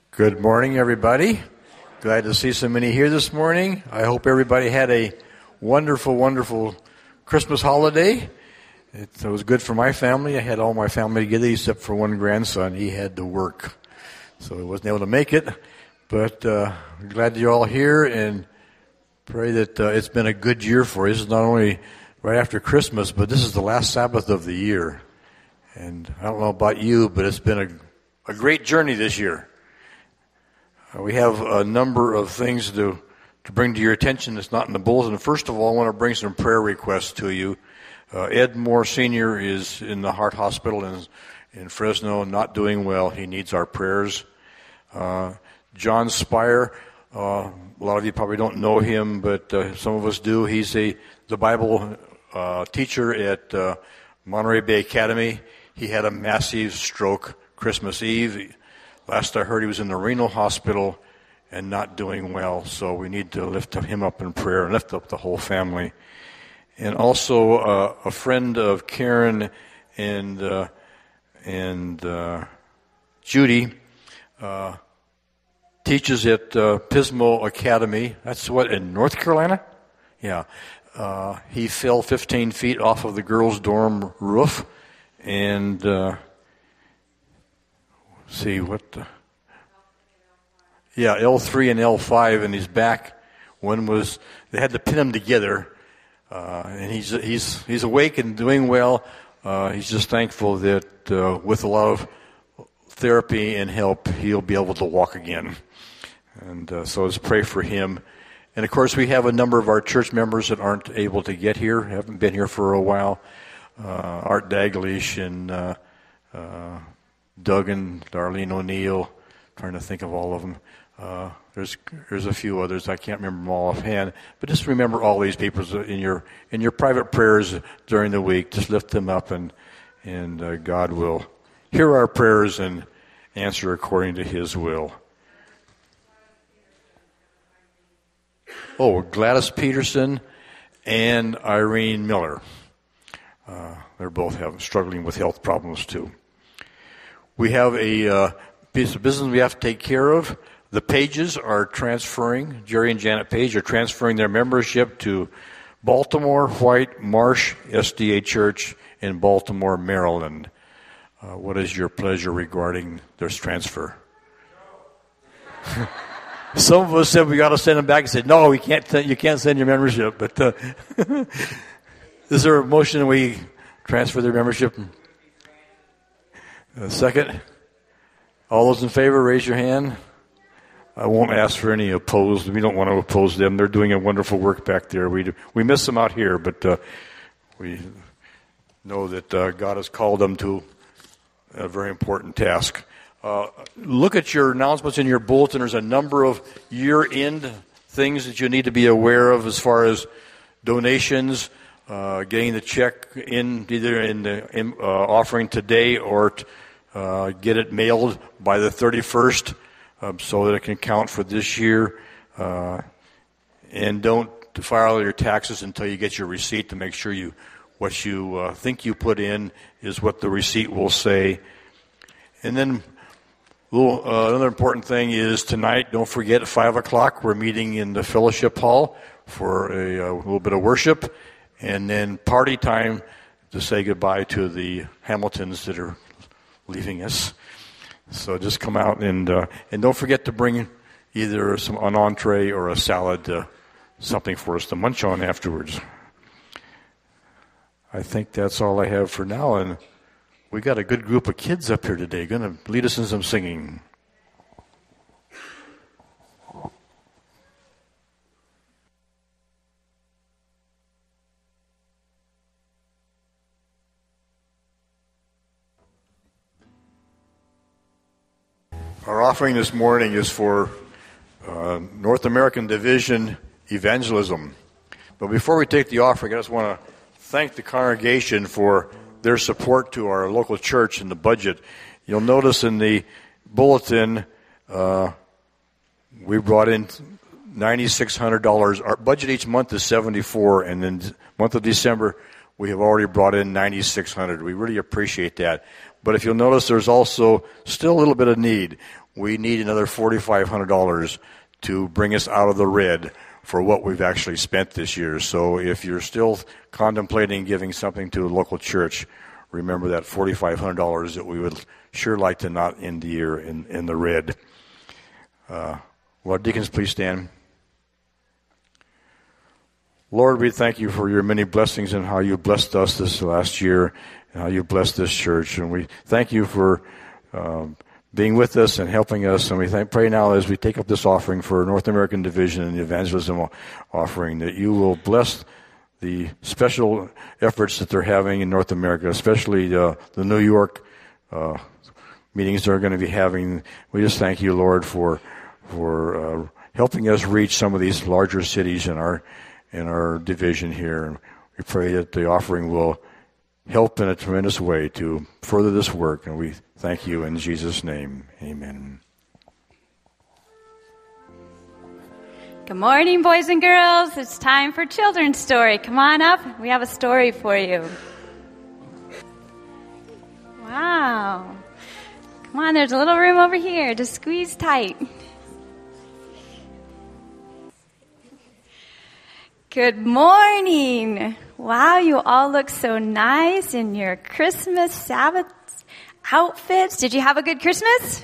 Good morning, everybody. Glad to see so many here this morning. I hope everybody had a wonderful, wonderful Christmas holiday. It was good for my family. I had all my family together except for one grandson. He had to work, so he wasn't able to make it. But glad that you're all here, and pray that it's been a good year for you. This is not only right after Christmas, but this is the last Sabbath of the year. And I don't know about you, but it's been a great journey this year. We have a number of things to bring to your attention that's not in the bulletin. First of all, I want to bring some prayer requests to you. Ed Moore Sr. is in the Heart Hospital in Fresno, not doing well. He needs our prayers. John Spire, a lot of you probably don't know him, but some of us do. He's the Bible teacher at Monterey Bay Academy. He had a massive stroke Christmas Eve. Last I heard, he was in the renal hospital and not doing well, so we need to lift him up in prayer and lift up the whole family. And also a friend of Karen and Judy teaches at Pismo Academy. That's what, in North Carolina? Yeah. He fell 15 feet off of the girls' dorm roof, and L3 and L5, and his back. They had to pin him together, and he's awake and doing well. He's just thankful that with a lot of therapy and help, he'll be able to walk again. And so let's pray for him. And of course, we have a number of our church members that aren't able to get here, haven't been here for a while. Art Daglish and Doug and Darlene O'Neill, trying to think of all of them. There's a few others. I can't remember them all offhand. But just remember all these people in your private prayers during the week. Just lift them up, and God will hear our prayers and answer according to His will. Oh, Gladys Peterson and Irene Miller. They're both struggling with health problems too. We have a piece of business we have to take care of. The Pages are transferring, Jerry and Janet Page are transferring their membership to Baltimore White Marsh SDA Church in Baltimore, Maryland. What is your pleasure regarding this transfer? Some of us said we got to send them back. And said, no, you can't send your membership. But is there a motion that we transfer their membership? Second? All those in favor, raise your hand. I won't ask for any opposed. We don't want to oppose them. They're doing a wonderful work back there. We miss them out here, but we know that God has called them to a very important task. Look at your announcements in your bulletin. There's a number of year-end things that you need to be aware of as far as donations, getting the check in either in the offering today or get it mailed by the 31st so that it can count for this year. And don't file your taxes until you get your receipt to make sure what you think you put in is what the receipt will say. And then another important thing is tonight, don't forget at 5 o'clock, we're meeting in the fellowship hall for a little bit of worship, and then party time to say goodbye to the Hamiltons that are leaving us. So just come out and don't forget to bring either an entree or a salad, something for us to munch on afterwards. I think that's all I have for now, and we got a good group of kids up here today, going to lead us in some singing. Our offering this morning is for North American Division Evangelism. But before we take the offering, I just want to thank the congregation for their support to our local church and the budget. You'll notice in the bulletin we brought in $9,600. Our budget each month is $74, and in the month of December we have already brought in $9,600. We really appreciate that. But if you'll notice, there's also still a little bit of need. we need another $4,500 to bring us out of the red for what we've actually spent this year. So if you're still contemplating giving something to a local church, remember that $4,500 that we would sure like to not end the year in the red. Well, deacons, please stand. Lord, we thank you for your many blessings and how you blessed us this last year and how you blessed this church. And we thank you for being with us and helping us. And we pray now as we take up this offering for North American Division and the evangelism offering that you will bless the special efforts that they're having in North America, especially the New York meetings they're going to be having. We just thank you, Lord, for helping us reach some of these larger cities in our division here. And we pray that the offering will help in a tremendous way to further this work. And we thank you in Jesus' name. Amen. Good morning, boys and girls. It's time for Children's Story. Come on up. We have a story for you. Wow. Come on, there's a little room over here. Just squeeze tight. Good morning. Wow, you all look so nice in your Christmas Sabbath outfits. Did you have a good Christmas?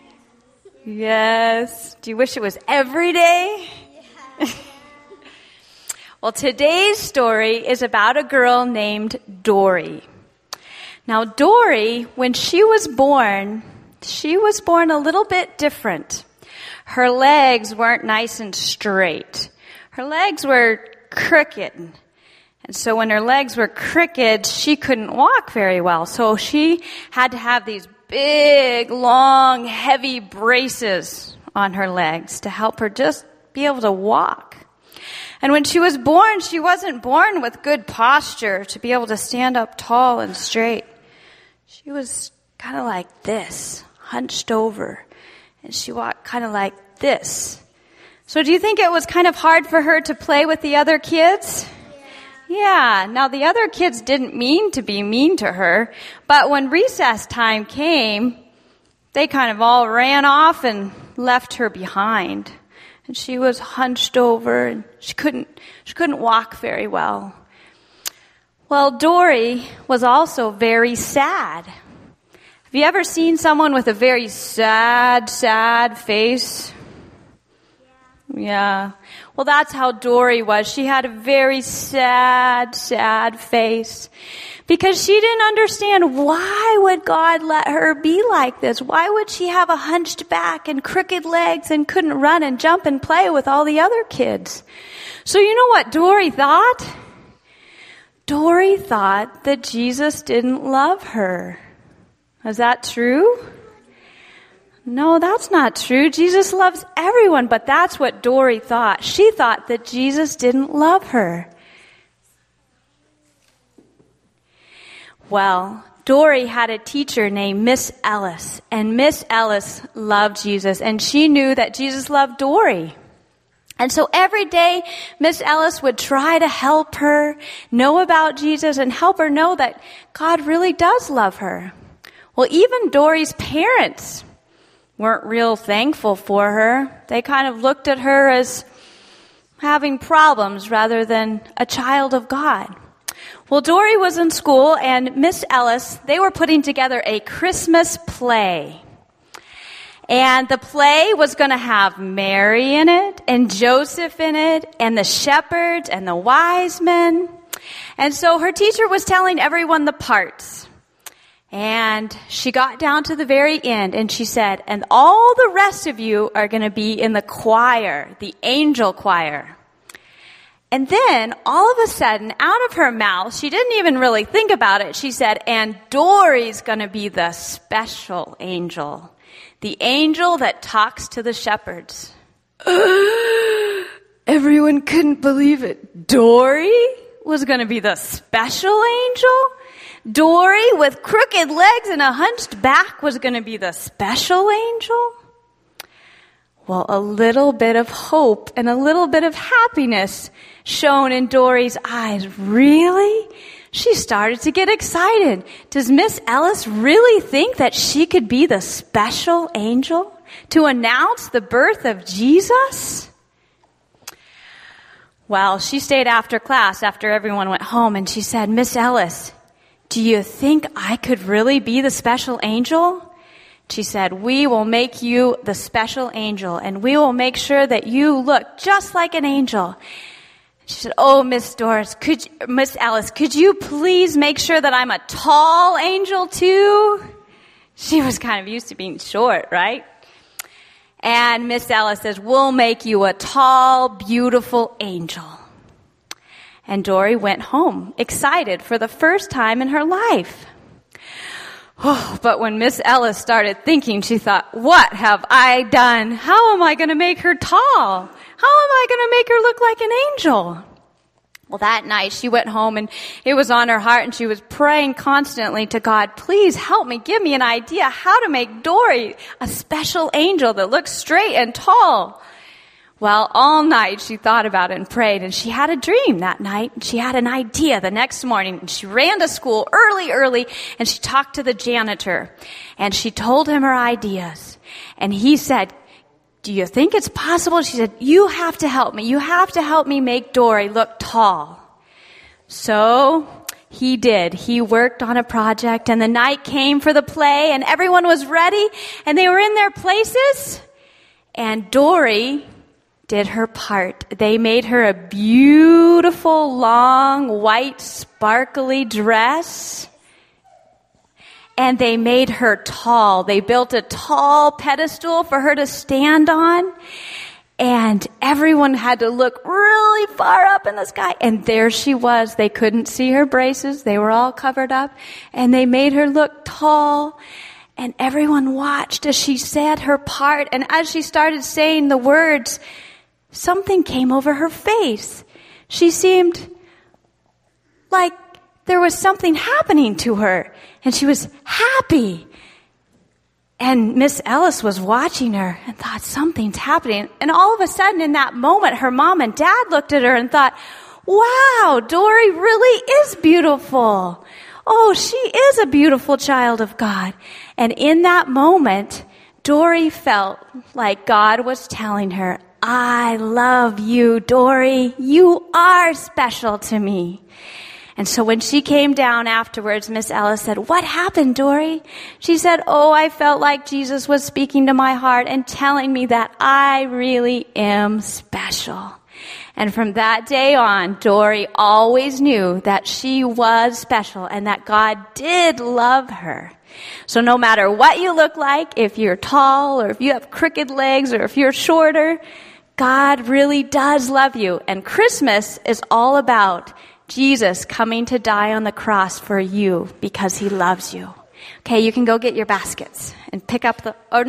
Yes. Do you wish it was every day? Yeah. Well, today's story is about a girl named Dory. Now, Dory, when she was born a little bit different. Her legs weren't nice and straight. Her legs were crooked. And so when her legs were crooked, she couldn't walk very well. So she had to have these big, long, heavy braces on her legs to help her just be able to walk. And when she was born, she wasn't born with good posture to be able to stand up tall and straight. She was kind of like this, hunched over. And she walked kind of like this. So do you think it was kind of hard for her to play with the other kids? Yeah. Now, the other kids didn't mean to be mean to her, but when recess time came, they kind of all ran off and left her behind. And she was hunched over, and she couldn't walk very well. Well, Dory was also very sad. Have you ever seen someone with a very sad face? Yeah. Well, that's how Dory was. She had a very sad face because she didn't understand why would God let her be like this? Why would she have a hunched back and crooked legs and couldn't run and jump and play with all the other kids? So you know what Dory thought? Dory thought that Jesus didn't love her. Is that true? No, that's not true. Jesus loves everyone, but that's what Dory thought. She thought that Jesus didn't love her. Well, Dory had a teacher named Miss Ellis, and Miss Ellis loved Jesus, and she knew that Jesus loved Dory. And so every day, Miss Ellis would try to help her know about Jesus and help her know that God really does love her. Well, even Dory's parents weren't real thankful for her. They kind of looked at her as having problems rather than a child of God. Well, Dory was in school, and Miss Ellis, they were putting together a Christmas play. And the play was going to have Mary in it, and Joseph in it, and the shepherds, and the wise men. And so her teacher was telling everyone the parts. And she got down to the very end and she said, and all the rest of you are going to be in the choir, the angel choir. And then all of a sudden, out of her mouth, she didn't even really think about it. She said, and Dory's going to be the special angel, the angel that talks to the shepherds. Everyone couldn't believe it. Dory was going to be the special angel? Dory with crooked legs and a hunched back was going to be the special angel? Well, a little bit of hope and a little bit of happiness shone in Dory's eyes. Really? She started to get excited. Does Miss Ellis really think that she could be the special angel? to announce the birth of Jesus? Well, she stayed after class after everyone went home, and she said, Miss Ellis, do you think I could really be the special angel? She said, we will make you the special angel, and we will make sure that you look just like an angel. She said, oh, Miss Ellis, could you please make sure that I'm a tall angel too? She was kind of used to being short, right? And Miss Ellis says, we'll make you a tall, beautiful angel. And Dory went home, excited for the first time in her life. Oh, but when Miss Ellis started thinking, she thought, what have I done? How am I going to make her tall? How am I going to make her look like an angel? Well, that night she went home and it was on her heart and she was praying constantly to God, please help me, give me an idea how to make Dory a special angel that looks straight and tall. Well, all night she thought about it and prayed, and she had a dream that night. She had an idea the next morning, and she ran to school early, and she talked to the janitor, and she told him her ideas. And he said, do you think it's possible? She said, you have to help me. You have to help me make Dory look tall. So he did. He worked on a project, and the night came for the play, and everyone was ready, and they were in their places, and Dory did her part. They made her a beautiful, long, white, sparkly dress. And they made her tall. They built a tall pedestal for her to stand on. And everyone had to look really far up in the sky. And there she was. They couldn't see her braces. They were all covered up. And they made her look tall. And everyone watched as she said her part. And as she started saying the words, something came over her face. She seemed like there was something happening to her, and she was happy. And Miss Ellis was watching her and thought, something's happening. And all of a sudden, in that moment, her mom and dad looked at her and thought, wow, Dory really is beautiful. Oh, she is a beautiful child of God. And in that moment, Dory felt like God was telling her, I love you, Dory. You are special to me. And so when she came down afterwards, Miss Ellis said, what happened, Dory? She said, oh, I felt like Jesus was speaking to my heart and telling me that I really am special. And from that day on, Dory always knew that she was special and that God did love her. So no matter what you look like, if you're tall or if you have crooked legs or if you're shorter, God really does love you. And Christmas is all about Jesus coming to die on the cross for you because he loves you. Okay, you can go get your baskets and pick up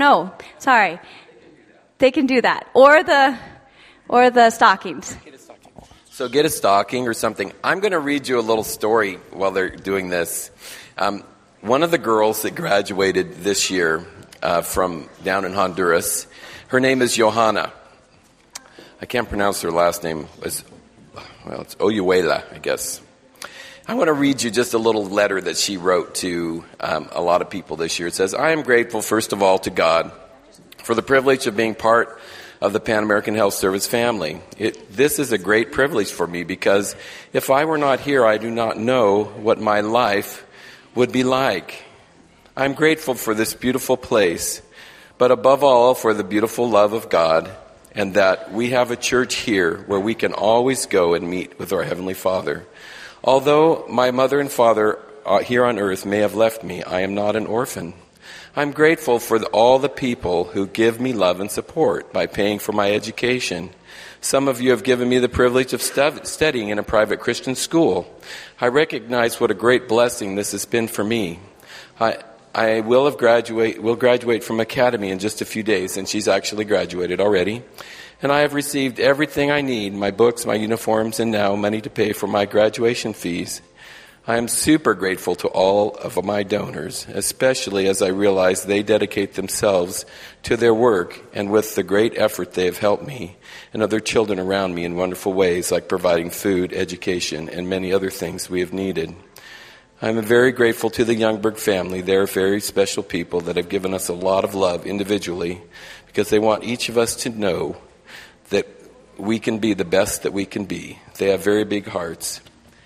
they can do that. Or the stockings. So get a stocking or something. I'm going to read you a little story while they're doing this. One of the girls that graduated this year from down in Honduras, her name is Johanna. I can't pronounce her last name. It's Oyuela, I guess. I want to read you just a little letter that she wrote to a lot of people this year. It says, I am grateful, first of all, to God for the privilege of being part of the Pan American Health Service family. This is a great privilege for me because if I were not here, I do not know what my life would be like. I'm grateful for this beautiful place, but above all for the beautiful love of God, and that we have a church here where we can always go and meet with our Heavenly Father. Although my mother and father here on earth may have left me, I am not an orphan. I'm grateful for all the people who give me love and support by paying for my education. Some of you have given me the privilege of studying in a private Christian school. I recognize what a great blessing this has been for me. I will graduate from Academy in just a few days, and she's actually graduated already. And I have received everything I need, my books, my uniforms, and now money to pay for my graduation fees. I am super grateful to all of my donors, especially as I realize they dedicate themselves to their work, and with the great effort they have helped me and other children around me in wonderful ways, like providing food, education, and many other things we have needed. I'm very grateful to the Youngberg family. They're very special people that have given us a lot of love individually because they want each of us to know that we can be the best that we can be. They have very big hearts.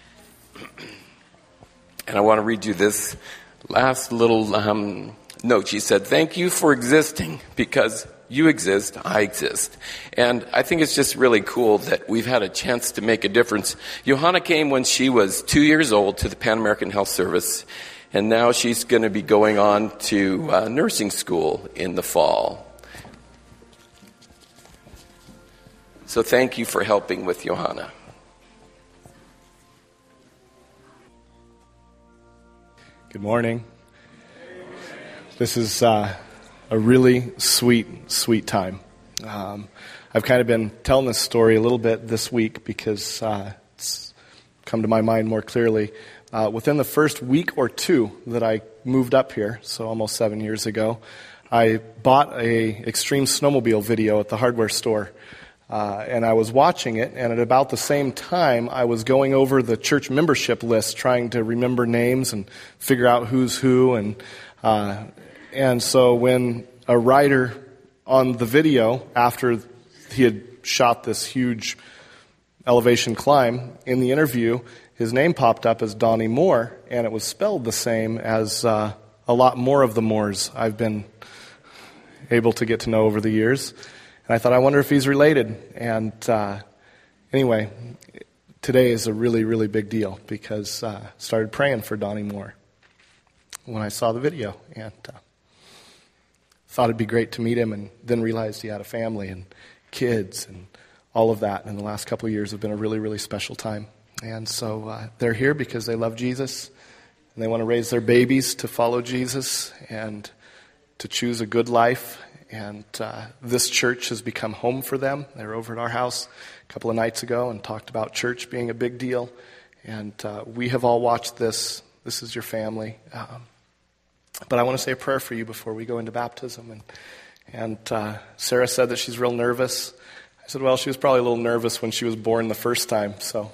And I want to read you this last little note. She said, "Thank you for existing because you exist, I exist." And I think it's just really cool that we've had a chance to make a difference. Johanna came when she was 2 years old to the Pan American Health Service, and now she's going to be going on to nursing school in the fall. So thank you for helping with Johanna. Good morning. This is a really sweet time. I've kind of been telling this story a little bit this week because it's come to my mind more clearly. Within the first week or two that I moved up here, so almost 7 years ago, I bought a extreme snowmobile video at the hardware store. And I was watching it, and at about the same time, I was going over the church membership list, trying to remember names and figure out who's who. And so when a rider on the video, after he had shot this huge elevation climb, in the interview, his name popped up as Donnie Moore, and it was spelled the same as a lot more of the Moores I've been able to get to know over the years. And I thought, I wonder if he's related. And anyway, today is a really, really big deal because I started praying for Donnie Moore when I saw the video. And thought it'd be great to meet him, and then realized he had a family and kids and all of that. And the last couple of years have been a really, really special time. And so they're here because they love Jesus, and they want to raise their babies to follow Jesus and to choose a good life. And this church has become home for them. They were over at our house a couple of nights ago and talked about church being a big deal. And we have all watched this. This is your family. But I want to say a prayer for you before we go into baptism. And Sarah said that she's real nervous. I said, well, she was probably a little nervous when she was born the first time, so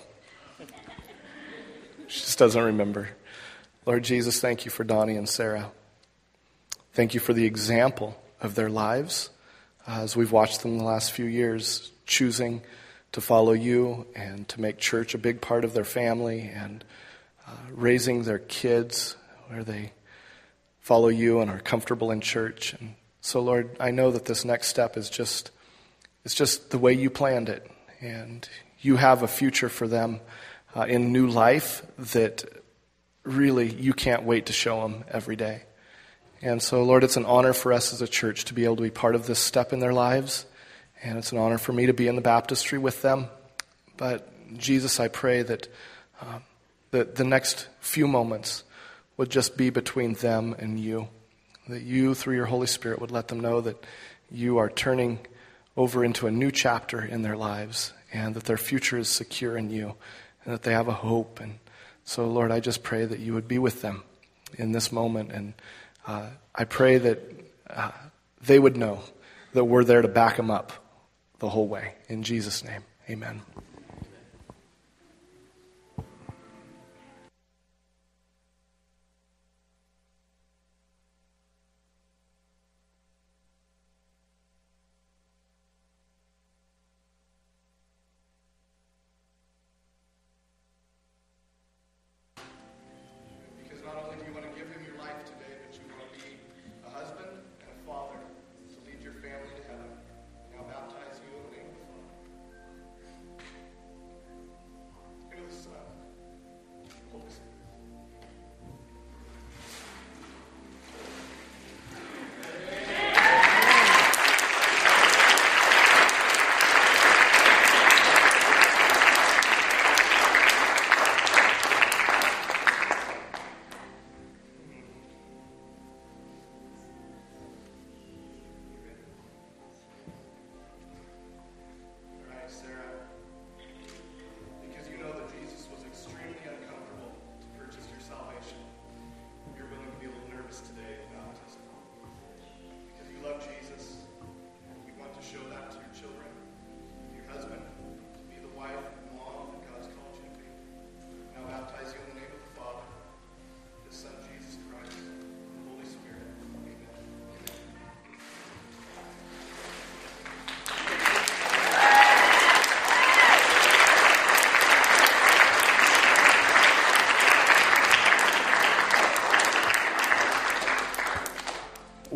she just doesn't remember. Lord Jesus, thank you for Donnie and Sarah. Thank you for the example of their lives as we've watched them the last few years, choosing to follow you and to make church a big part of their family, and raising their kids where they follow you and are comfortable in church. And so, Lord, I know that this next step is just the way you planned it, and you have a future for them in new life that really you can't wait to show them every day. And so, Lord, it's an honor for us as a church to be able to be part of this step in their lives. And it's an honor for me to be in the baptistry with them. But, Jesus, I pray that the next few moments would just be between them and you. That you, through your Holy Spirit, would let them know that you are turning over into a new chapter in their lives, and that their future is secure in you, and that they have a hope. And so, Lord, I just pray that you would be with them in this moment. And I pray that they would know that we're there to back them up the whole way. In Jesus' name, amen.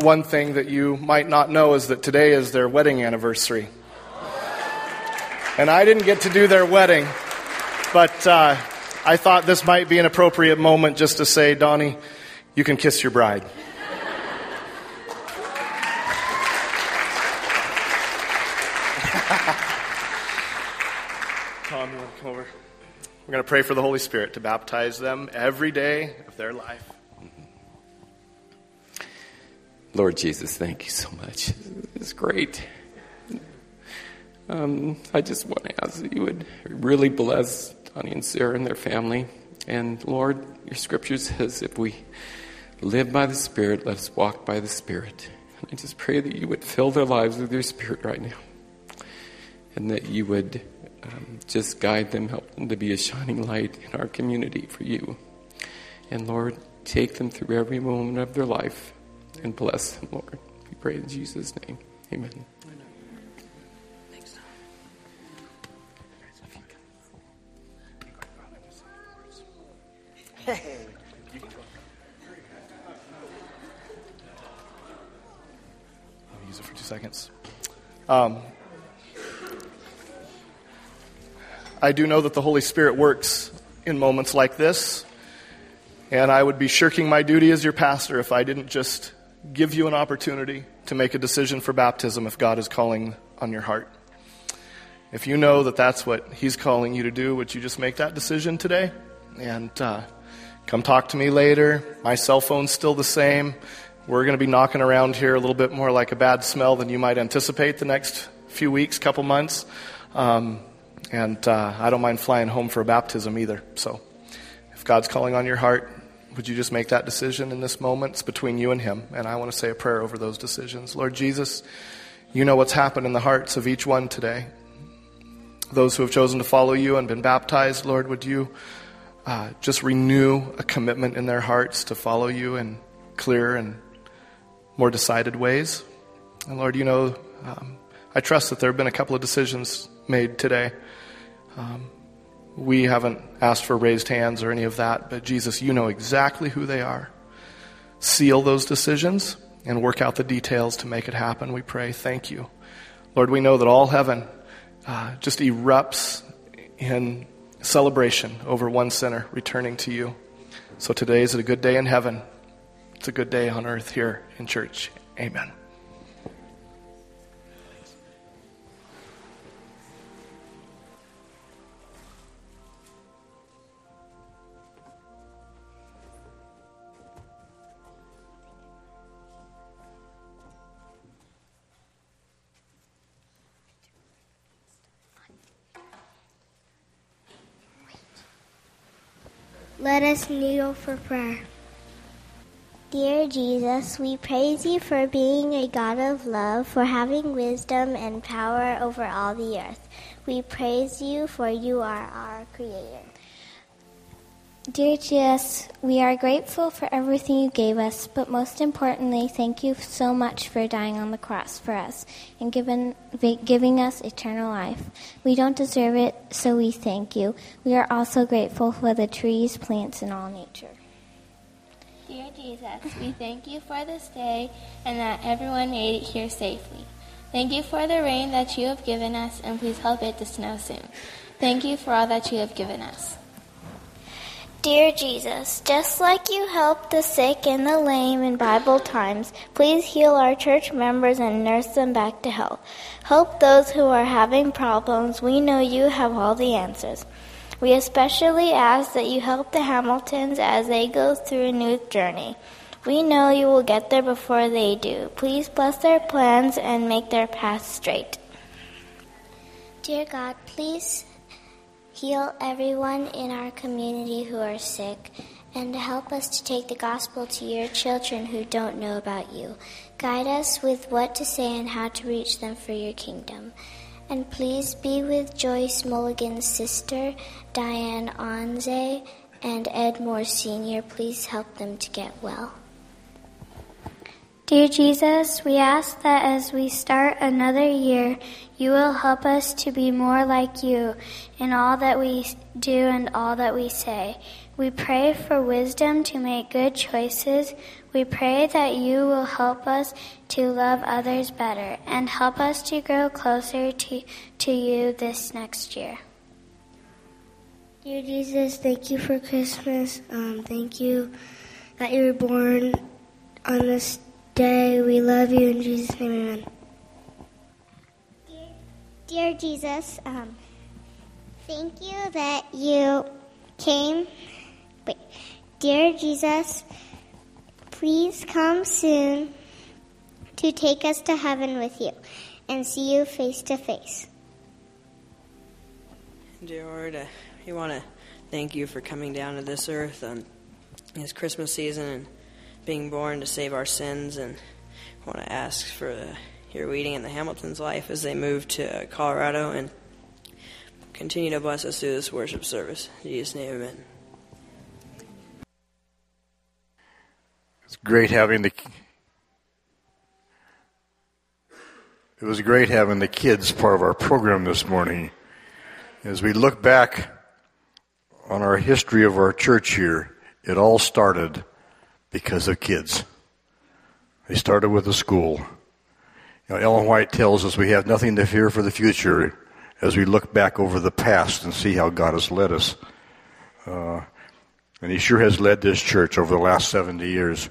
one thing that you might not know is that today is their wedding anniversary. And I didn't get to do their wedding, but I thought this might be an appropriate moment just to say, Donnie, you can kiss your bride. Tom, you want to come over? We're going to pray for the Holy Spirit to baptize them every day of their life. Lord Jesus, thank you so much. It's great. I just want to ask that you would really bless Donnie and Sarah and their family. And Lord, your scripture says if we live by the Spirit, let us walk by the Spirit. And I just pray that you would fill their lives with your Spirit right now. And that you would just guide them, help them to be a shining light in our community for you. And Lord, take them through every moment of their life and bless them, Lord. We pray in Jesus' name. Amen. I'll use it for 2 seconds. I do know that the Holy Spirit works in moments like this, and I would be shirking my duty as your pastor if I didn't just give you an opportunity to make a decision for baptism if God is calling on your heart. If you know that that's what He's calling you to do, would you just make that decision today? And come talk to me later. My cell phone's still the same. We're going to be knocking around here a little bit more like a bad smell than you might anticipate the next few weeks, couple months. And I don't mind flying home for a baptism either. So if God's calling on your heart, would you just make that decision in this moment? It's between you and Him. And I want to say a prayer over those decisions. Lord Jesus, you know what's happened in the hearts of each one today. Those who have chosen to follow you and been baptized, Lord, would you just renew a commitment in their hearts to follow you in clear and more decided ways. And Lord, you know, I trust that there have been a couple of decisions made today. We haven't asked for raised hands or any of that, but Jesus, you know exactly who they are. Seal those decisions and work out the details to make it happen, we pray. Thank you. Lord, we know that all heaven just erupts in celebration over one sinner returning to you. So today is a good day in heaven. It's a good day on earth here in church. Amen. Let us kneel for prayer. Dear Jesus, we praise you for being a God of love, for having wisdom and power over all the earth. We praise you for you are our Creator. Dear Jesus, we are grateful for everything you gave us, but most importantly, thank you so much for dying on the cross for us and giving us eternal life. We don't deserve it, so we thank you. We are also grateful for the trees, plants, and all nature. Dear Jesus, we thank you for this day and that everyone made it here safely. Thank you for the rain that you have given us, and please help it to snow soon. Thank you for all that you have given us. Dear Jesus, just like you helped the sick and the lame in Bible times, please heal our church members and nurse them back to health. Help those who are having problems. We know you have all the answers. We especially ask that you help the Hamiltons as they go through a new journey. We know you will get there before they do. Please bless their plans and make their path straight. Dear God, please heal everyone in our community who are sick, and help us to take the gospel to your children who don't know about you. Guide us with what to say and how to reach them for your kingdom. And please be with Joyce Mulligan's sister, Diane Onze, and Ed Moore Sr. Please help them to get well. Dear Jesus, we ask that as we start another year, you will help us to be more like you in all that we do and all that we say. We pray for wisdom to make good choices. We pray that you will help us to love others better and help us to grow closer to you this next year. Dear Jesus, thank you for Christmas. Thank you that you were born on this day. We love you. In Jesus' name, amen. Dear Jesus, thank you that you came. Dear Jesus, please come soon to take us to heaven with you and see you face to face. Dear Lord, we want to thank you for coming down to this earth on this Christmas season and being born to save our sins. And I want to ask for your leading in the Hamiltons' life as they move to Colorado, and continue to bless us through this worship service. In Jesus' name, amen. It was great having the kids part of our program this morning. As we look back on our history of our church here, it all started because of kids. They started with the school. Ellen White tells us we have nothing to fear for the future as we look back over the past and see how God has led us. And He sure has led this church over the last 70 years.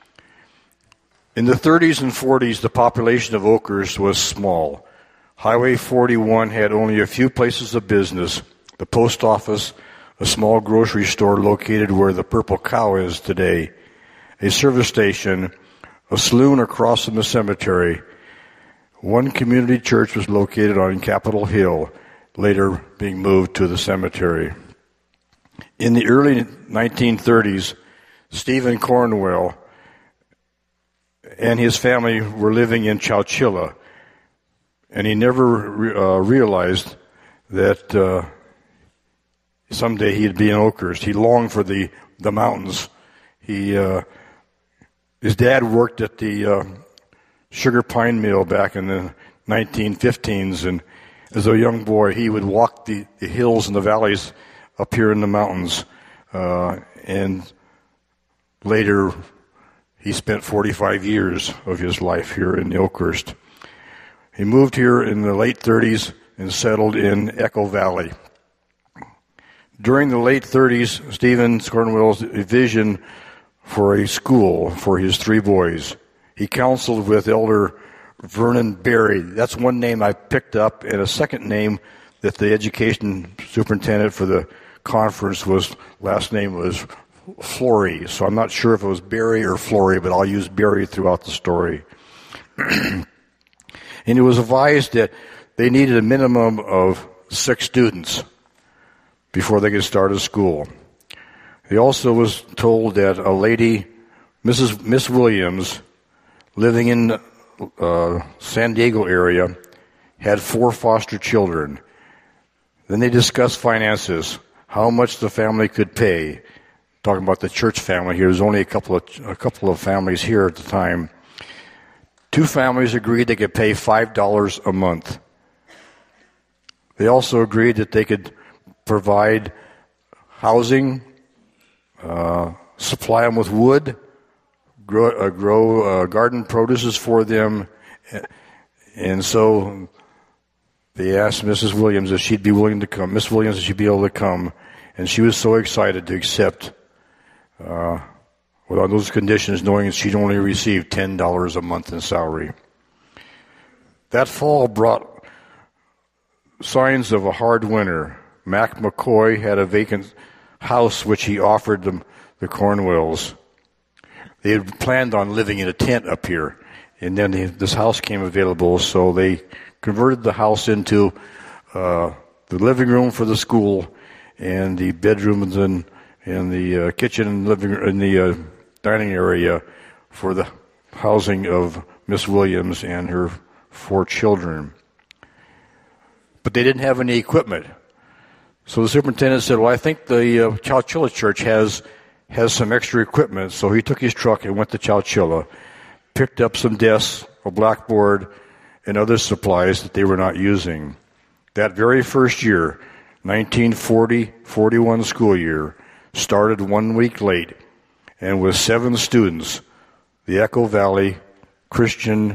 In the 30s and 40s, the population of Oakhurst was small. Highway 41 had only a few places of business: the post office, a small grocery store located where the Purple Cow is today, a service station, a saloon across from the cemetery. One community church was located on Capitol Hill, later being moved to the cemetery. In the early 1930s, Stephen Cornwell and his family were living in Chowchilla, and he never realized that someday he'd be in Oakhurst. He longed for the mountains. His dad worked at the sugar pine mill back in the 1915s, and as a young boy, he would walk the hills and the valleys up here in the mountains, and later he spent 45 years of his life here in Oakhurst. He moved here in the late 30s and settled in Echo Valley. During the late 30s, Stephen Cornwell's vision for a school for his three boys. He counseled with Elder Vernon Berry. That's one name I picked up, and a second name that the education superintendent for the conference last name was Flory. So I'm not sure if it was Berry or Flory, but I'll use Berry throughout the story. And it was advised that they needed a minimum of 6 students before they could start a school. He also was told that a lady, Miss Williams, living in San Diego area, had 4 foster children. Then they discussed finances, how much the family could pay. Talking about the church family here, there's only a couple of families here at the time. 2 families agreed they could pay $5 a month. They also agreed that they could provide housing, supply them with wood, grow garden produces for them, and so they asked Mrs. Williams if she'd be willing to come. Miss Williams, if she'd be able to come, and she was so excited to accept without those conditions, knowing that she'd only receive $10 a month in salary. That fall brought signs of a hard winter. Mac McCoy had a vacant house which he offered the Cornwells. They had planned on living in a tent up here, and then this house came available, so they converted the house into the living room for the school and the bedrooms and the kitchen and living and the dining area for the housing of Miss Williams and her 4 children. But they didn't have any equipment. So the superintendent said, well, I think the Chowchilla Church has some extra equipment. So he took his truck and went to Chowchilla. picked up some desks, a blackboard, and other supplies that they were not using. That very first year, 1940-41 school year, started 1 week late, and with 7 students, the Echo Valley Christian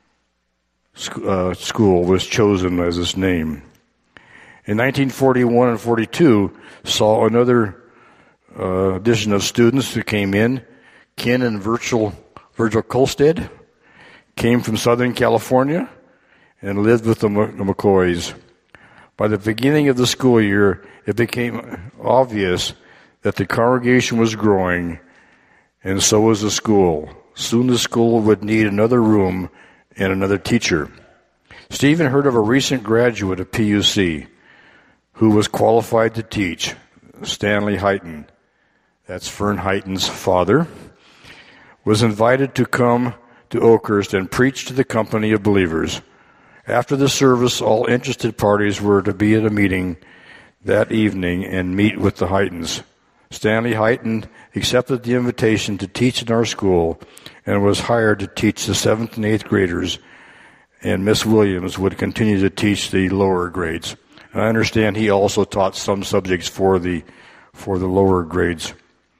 School was chosen as its name. In 1941 and 42, saw another addition of students who came in. Ken and Virgil Colstead came from Southern California and lived with the McCoys. By the beginning of the school year, it became obvious that the congregation was growing, and so was the school. Soon the school would need another room and another teacher. Stephen heard of a recent graduate of PUC who was qualified to teach, Stanley Heighton. That's Fern Heighton's father, was invited to come to Oakhurst and preach to the company of believers. After the service, all interested parties were to be at a meeting that evening and meet with the Heightons. Stanley Heighton accepted the invitation to teach in our school and was hired to teach the 7th and 8th graders, and Miss Williams would continue to teach the lower grades. And I understand he also taught some subjects for the lower grades.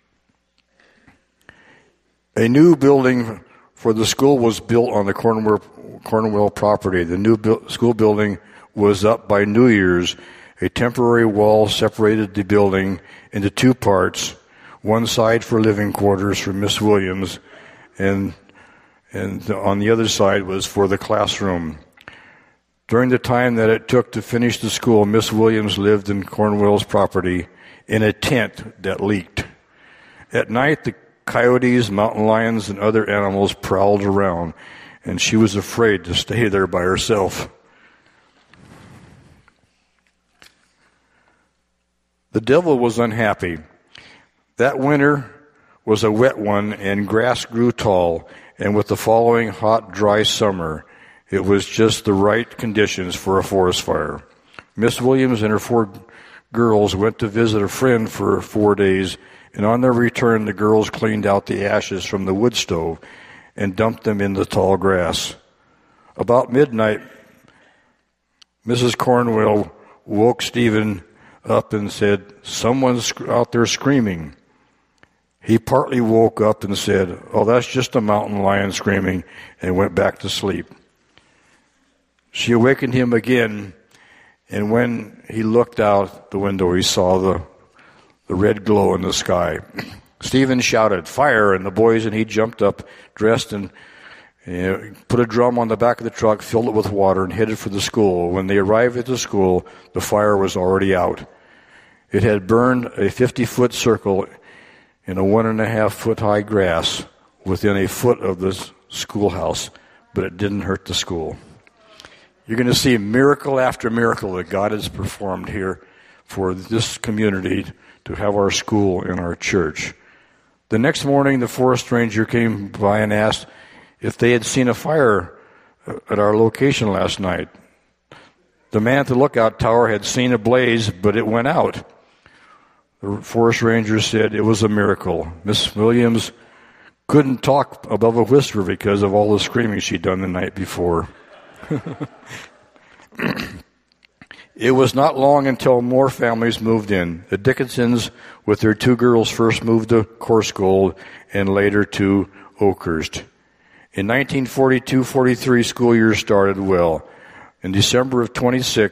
A new building for the school was built on the Cornwell property. The new school building was up by New Year's. A temporary wall separated the building into 2 parts, one side for living quarters for Miss Williams, and on the other side was for the classroom. During the time that it took to finish the school, Miss Williams lived in Cornwell's property in a tent that leaked. At night, the coyotes, mountain lions, and other animals prowled around, and she was afraid to stay there by herself. The devil was unhappy. That winter was a wet one, and grass grew tall, and with the following hot, dry summer, it was just the right conditions for a forest fire. Miss Williams and her 4 girls went to visit a friend for 4 days, and on their return, the girls cleaned out the ashes from the wood stove and dumped them in the tall grass. About midnight, Mrs. Cornwell woke Stephen up and said, "Someone's out there screaming." He partly woke up and said, "Oh, that's just a mountain lion screaming," and went back to sleep. She awakened him again, and when he looked out the window, he saw the red glow in the sky. Stephen shouted, "Fire!" and the boys and he jumped up, dressed, and put a drum on the back of the truck, filled it with water, and headed for the school. When they arrived at the school, the fire was already out. It had burned a 50-foot circle in a 1.5-foot high grass within a foot of the schoolhouse, but it didn't hurt the school. You're going to see miracle after miracle that God has performed here for this community to have our school and our church. The next morning, the forest ranger came by and asked if they had seen a fire at our location last night. The man at the lookout tower had seen a blaze, but it went out. The forest ranger said it was a miracle. Miss Williams couldn't talk above a whisper because of all the screaming she'd done the night before. It was not long until more families moved in. The Dickinsons, with their 2 girls, first moved to Coarsegold and later to Oakhurst. In 1942-43, school year started well. In December of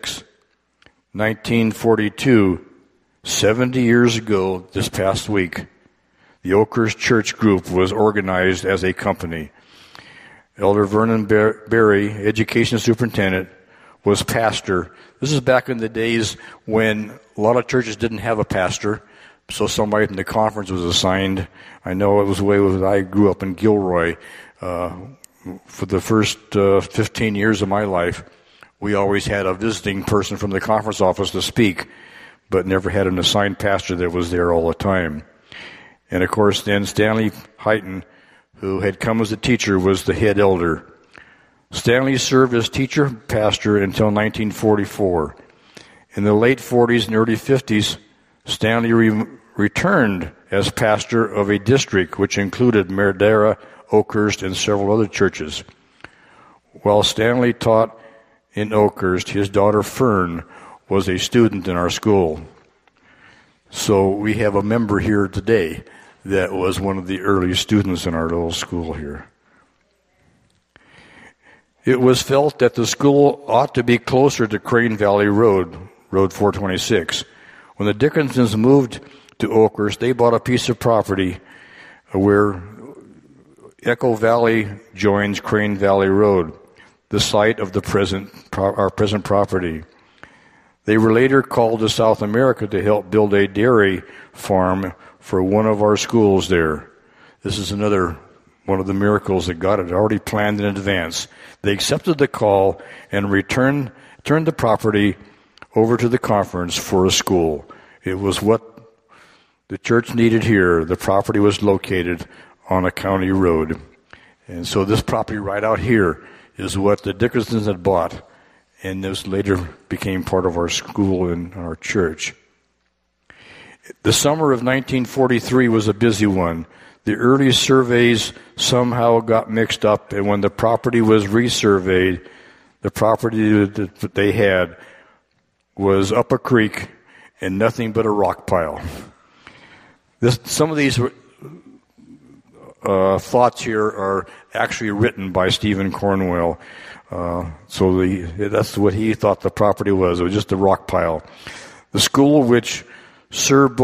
1942, 70 years ago this past week, the Oakhurst Church Group was organized as a company. Elder Vernon Berry, education superintendent, was pastor. This is back in the days when a lot of churches didn't have a pastor, so somebody from the conference was assigned. I know it was the way I grew up in Gilroy. For the first 15 years of my life, we always had a visiting person from the conference office to speak, but never had an assigned pastor that was there all the time. And of course, then Stanley Heighton, who had come as a teacher, was the head elder. Stanley served as teacher pastor until 1944. In the late 40s and early 50s, Stanley returned as pastor of a district which included Madera, Oakhurst, and several other churches. While Stanley taught in Oakhurst, his daughter Fern was a student in our school. So we have a member here today that was one of the early students in our little school here. It was felt that the school ought to be closer to Crane Valley Road, Road 426. When the Dickinsons moved to Oakhurst, they bought a piece of property where Echo Valley joins Crane Valley Road, the site of our present property. They were later called to South America to help build a dairy farm for one of our schools there. This is another one of the miracles that God had already planned in advance. They accepted the call and turned the property over to the conference for a school. It was what the church needed here. The property was located on a county road. And so this property right out here is what the Dickinsons had bought, and this later became part of our school and our church. The summer of 1943 was a busy one. The early surveys somehow got mixed up, and when the property was resurveyed, the property that they had was up a creek and nothing but a rock pile. Some of these thoughts here are actually written by Stephen Cornwell. That's what he thought the property was. It was just a rock pile. The school, which served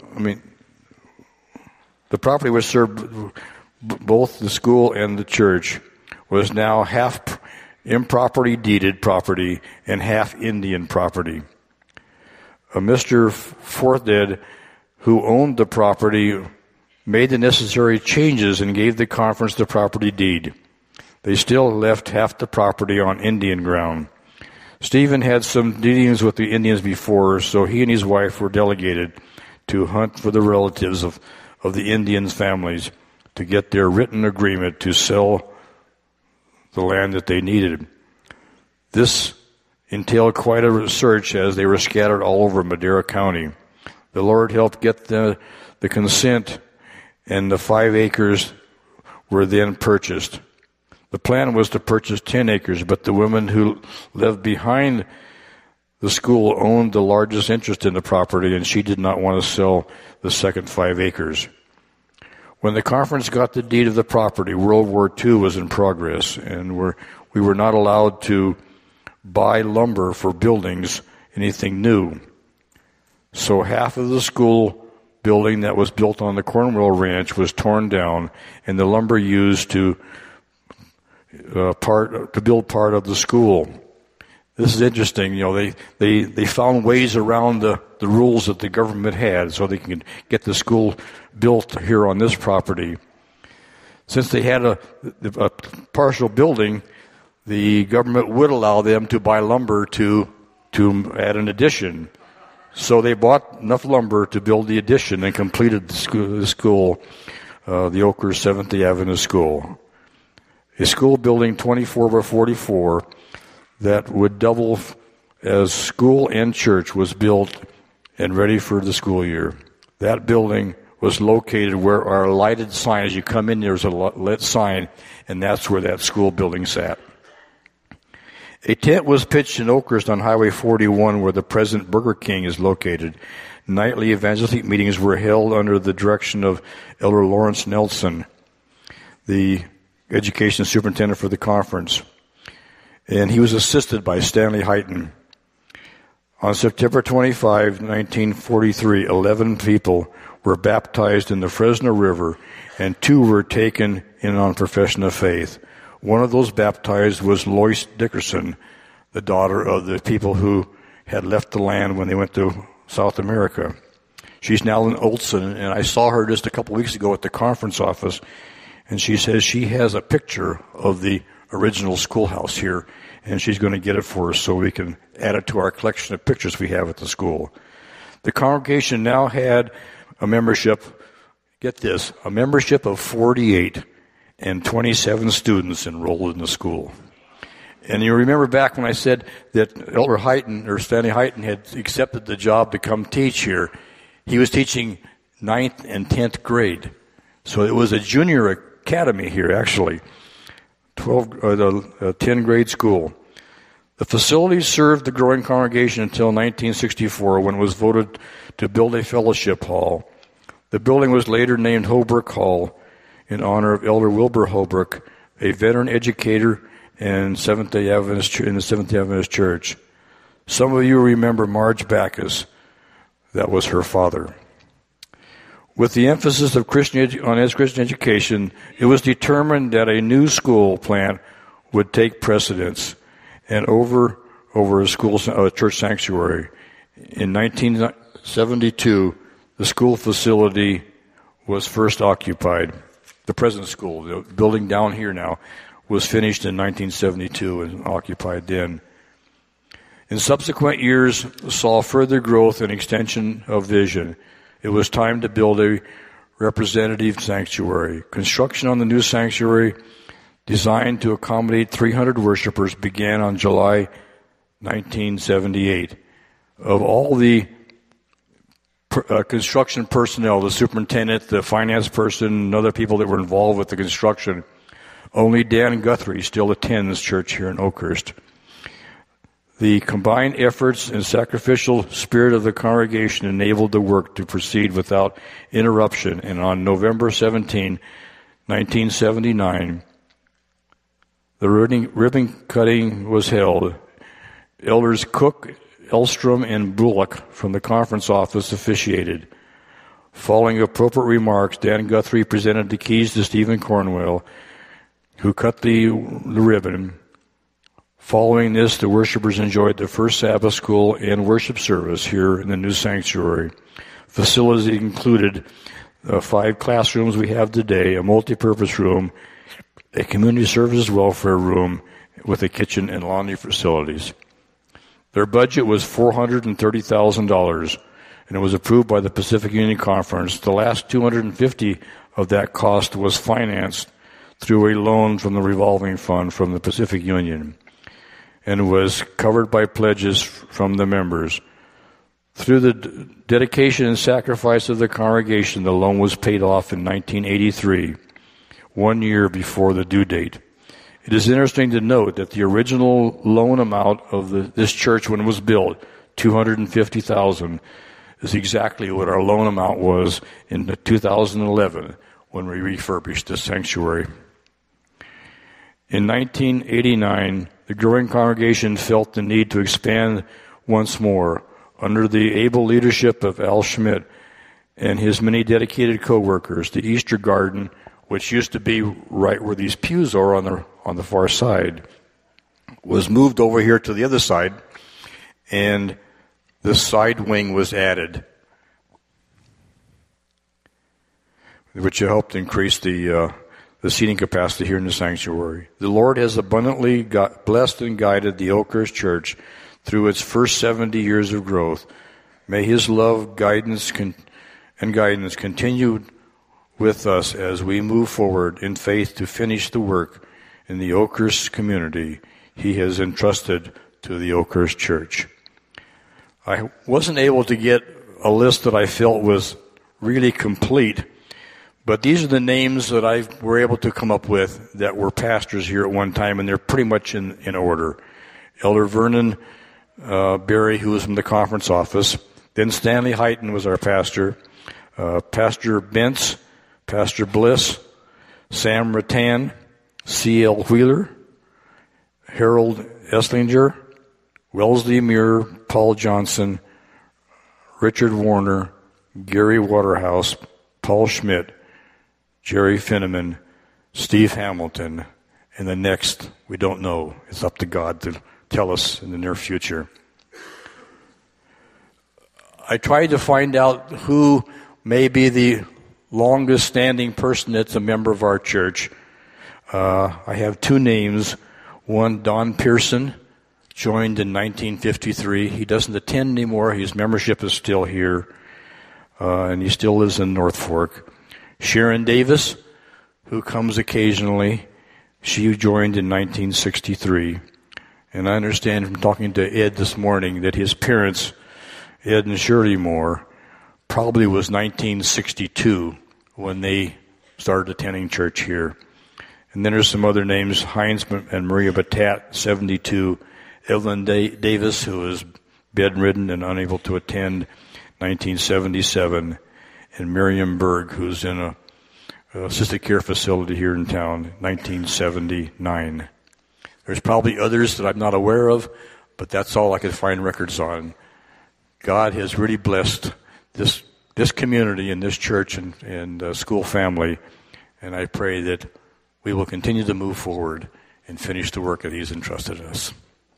the property which served both the school and the church, was now half improperly deeded property and half Indian property. Mr. Forthed, who owned the property, made the necessary changes and gave the conference the property deed. They still left half the property on Indian ground. Stephen had some dealings with the Indians before, so he and his wife were delegated to hunt for the relatives of the Indians' families to get their written agreement to sell the land that they needed. This entailed quite a search as they were scattered all over Madera County. The Lord helped get the consent, and the 5 acres were then purchased. The plan was to purchase 10 acres, but the woman who lived behind the school owned the largest interest in the property, and she did not want to sell the second 5 acres. When the conference got the deed of the property, World War II was in progress, and we were not allowed to buy lumber for buildings, anything new. So half of the school building that was built on the Cornwell Ranch was torn down, and the lumber used to build part of the school. This is interesting. They found ways around the rules that the government had so they can get the school built here on this property. Since they had a partial building, the government would allow them to buy lumber to add an addition. So they bought enough lumber to build the addition and completed the school, the Oakhurst 7th Avenue School. A school building 24 by 44 that would double as school and church was built and ready for the school year. That building was located where our lighted sign, as you come in, there's a lit sign, and that's where that school building sat. A tent was pitched in Oakhurst on Highway 41 where the present Burger King is located. Nightly evangelistic meetings were held under the direction of Elder Lawrence Nelson, the education superintendent for the conference. And he was assisted by Stanley Heighton. On September 25, 1943, 11 people were baptized in the Fresno River, and 2 were taken in on profession of faith. One of those baptized was Lois Dickerson, the daughter of the people who had left the land when they went to South America. She's now in Olson, and I saw her just a couple weeks ago at the conference office, and she says she has a picture of the original schoolhouse here, and she's going to get it for us so we can add it to our collection of pictures we have at the school. The congregation now had a membership, get this, a membership of 48 and 27 students enrolled in the school. And you remember back when I said that Elder Heighton, or Stanley Heighton, had accepted the job to come teach here. He was teaching 9th and 10th grade. So it was a junior academy here, actually. 10 grade school. The facility served the growing congregation until 1964, when it was voted to build a fellowship hall. The building was later named Holbrook Hall in honor of Elder Wilbur Holbrook, a veteran educator in the Seventh-day Adventist Church. Some of you remember Marge Backus. That was her father. With the emphasis of Christian education, it was determined that a new school plant would take precedence and over a church sanctuary. In 1972, the school facility was first occupied. The present school, the building down here now, was finished in 1972 and occupied then. In subsequent years, saw further growth and extension of vision. It was time to build a representative sanctuary. Construction on the new sanctuary, designed to accommodate 300 worshipers, began on July 1978. Of all the construction personnel, the superintendent, the finance person, and other people that were involved with the construction, only Dan Guthrie still attends church here in Oakhurst. The combined efforts and sacrificial spirit of the congregation enabled the work to proceed without interruption, and on November 17, 1979, the ribbon cutting was held. Elders Cook, Elstrom, and Bullock from the conference office officiated. Following appropriate remarks, Dan Guthrie presented the keys to Stephen Cornwell, who cut the ribbon. Following this, the worshipers enjoyed the first Sabbath school and worship service here in the new sanctuary. Facilities included 5 classrooms we have today, a multi-purpose room, a community services welfare room with a kitchen and laundry facilities. Their budget was $430,000, and it was approved by the Pacific Union Conference. The last $250,000 of that cost was financed through a loan from the revolving fund from the Pacific Union, and was covered by pledges from the members. Through the dedication and sacrifice of the congregation, the loan was paid off in 1983, 1 year before the due date. It is interesting to note that the original loan amount of this church when it was built, $250,000, is exactly what our loan amount was in 2011 when we refurbished the sanctuary. In 1989, the growing congregation felt the need to expand once more. Under the able leadership of Al Schmidt and his many dedicated co-workers, the Easter Garden, which used to be right where these pews are on the far side, was moved over here to the other side, and the side wing was added, which helped increase the seating capacity here in the sanctuary. The Lord has abundantly blessed and guided the Oakhurst Church through its first 70 years of growth. May His love, guidance continue with us as we move forward in faith to finish the work in the Oakhurst community He has entrusted to the Oakhurst Church. I wasn't able to get a list that I felt was really complete, but these are the names that I were able to come up with that were pastors here at one time, and they're pretty much in order. Elder Vernon Berry, who was from the conference office. Then Stanley Heighton was our pastor. Pastor Bentz, Pastor Bliss, Sam Rattan, C.L. Wheeler, Harold Esslinger, Wellesley Muir, Paul Johnson, Richard Warner, Gary Waterhouse, Paul Schmidt, Jerry Finneman, Steve Hamilton, and the next, we don't know. It's up to God to tell us in the near future. I tried to find out who may be the longest standing person that's a member of our church. I have 2 names. One, Don Pearson, joined in 1953. He doesn't attend anymore. His membership is still here, and he still lives in North Fork. Sharon Davis, who comes occasionally, she joined in 1963. And I understand from talking to Ed this morning that his parents, Ed and Shirley Moore, probably was 1962 when they started attending church here. And then there's some other names, Heinz and Maria Batat, 72, Evelyn Davis, who was bedridden and unable to attend, 1977, and Miriam Berg, who's in a assisted care facility here in town, 1979. There's probably others that I'm not aware of, but that's all I could find records on. God has really blessed this community and this church and school family, and I pray that we will continue to move forward and finish the work that He's entrusted us.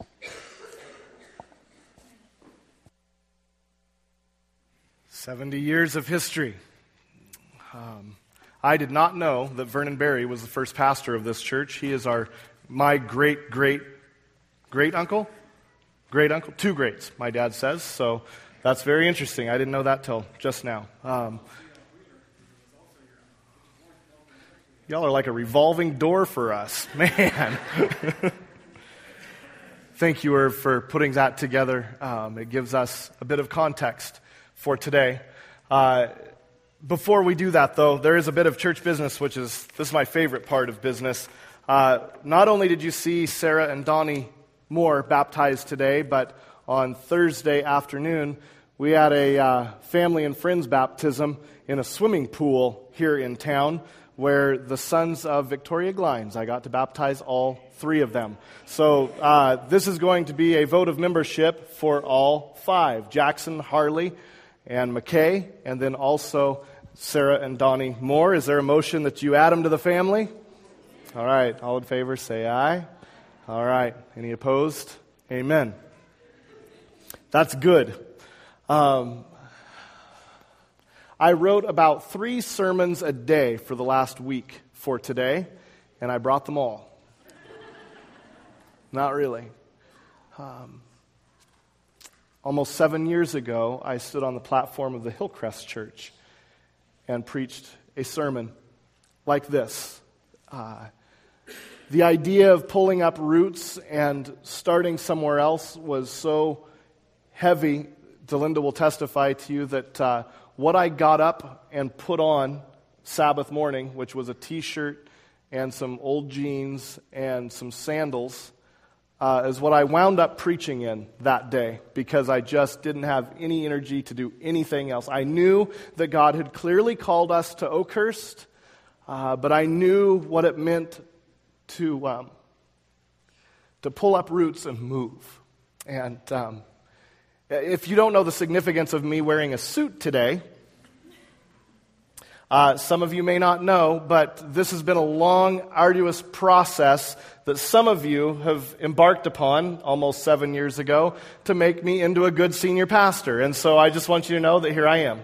"70 years of history. I did not know that Vernon Berry was the first pastor of this church. He is my great-great-great-uncle? Great-uncle? 2 greats, my dad says. So that's very interesting. I didn't know that till just now. Y'all are like a revolving door for us. Man. Thank you, Irv, for putting that together. It gives us a bit of context for today. Before we do that, though, there is a bit of church business, this is my favorite part of business. Not only did you see Sarah and Donnie Moore baptized today, but on Thursday afternoon, we had a family and friends baptism in a swimming pool here in town where the sons of Victoria Glines, I got to baptize all 3 of them. So this is going to be a vote of membership for all 5, Jackson, Harley, and McKay, and then also Sarah and Donnie Moore. Is there a motion that you add them to the family? All right. All in favor, say aye. All right. Any opposed? Amen. That's good. I wrote about 3 sermons a day for the last week for today, and I brought them all. Not really. Almost 7 years ago, I stood on the platform of the Hillcrest Church and preached a sermon like this. The idea of pulling up roots and starting somewhere else was so heavy, Delinda will testify to you, that what I got up and put on Sabbath morning, which was a t-shirt and some old jeans and some sandals, is what I wound up preaching in that day, because I just didn't have any energy to do anything else. I knew that God had clearly called us to Oakhurst, but I knew what it meant to pull up roots and move. And if you don't know the significance of me wearing a suit today, some of you may not know, but this has been a long, arduous process that some of you have embarked upon almost 7 years ago to make me into a good senior pastor. And so I just want you to know that here I am.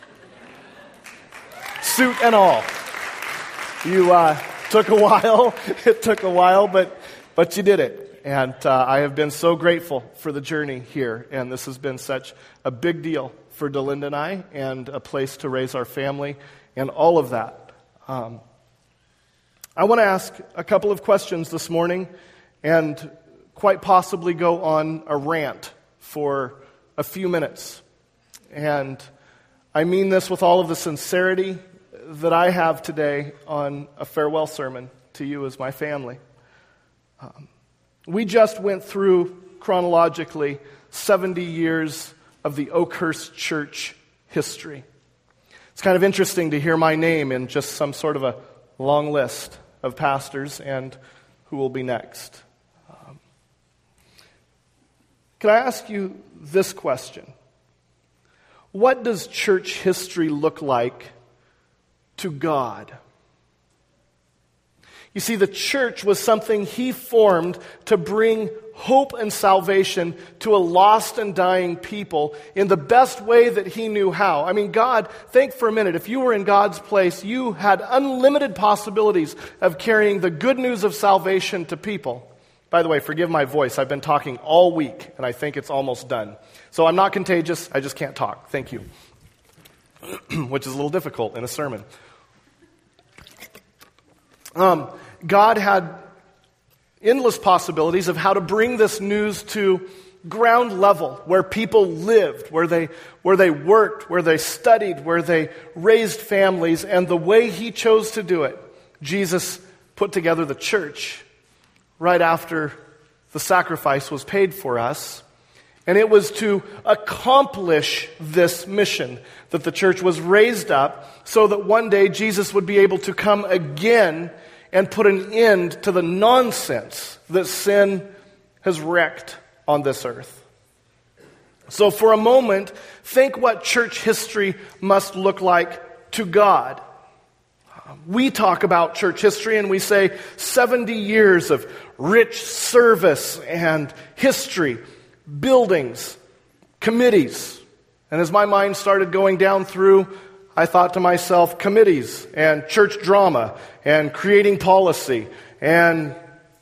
Suit and all. You took a while. It took a while, but you did it. And I have been so grateful for the journey here. And this has been such a big deal for Delinda and I, and a place to raise our family and all of that. I want to ask a couple of questions this morning and quite possibly go on a rant for a few minutes. And I mean this with all of the sincerity that I have today on a farewell sermon to you as my family. We just went through, chronologically, 70 years of the Oakhurst Church history. It's kind of interesting to hear my name in just some sort of a long list of pastors and who will be next. Can I ask you this question? What does church history look like to God? You see, the church was something He formed to bring hope and salvation to a lost and dying people in the best way that He knew how. I mean, God, think for a minute, if you were in God's place, you had unlimited possibilities of carrying the good news of salvation to people. By the way, forgive my voice. I've been talking all week, and I think it's almost done. So I'm not contagious. I just can't talk. Thank you. Which is a little difficult in a sermon. God had endless possibilities of how to bring this news to ground level, where people lived, where they worked, where they studied, where they raised families. And the way he chose to do it, Jesus put together the church right after the sacrifice was paid for us. And it was to accomplish this mission that the church was raised up so that one day Jesus would be able to come again and put an end to the nonsense that sin has wrecked on this earth. So for a moment, think what church history must look like to God. We talk about church history and we say 70 years of rich service and history, buildings, committees. And as my mind started going down through, I thought to myself, committees and church drama and creating policy and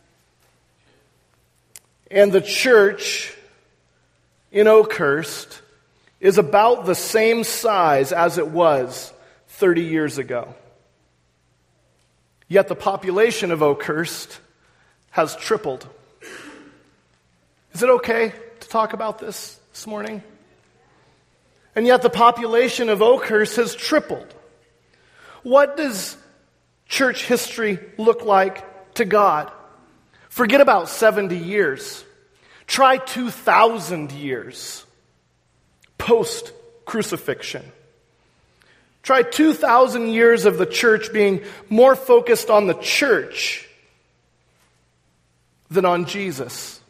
the church in Oakhurst is about the same size as it was 30 years ago. Yet the population of Oakhurst has tripled. Is it okay to talk about this morning? And yet the population of Oakhurst has tripled. What does church history look like to God? Forget about 70 years. Try 2,000 years post-crucifixion. Try 2,000 years of the church being more focused on the church than on Jesus.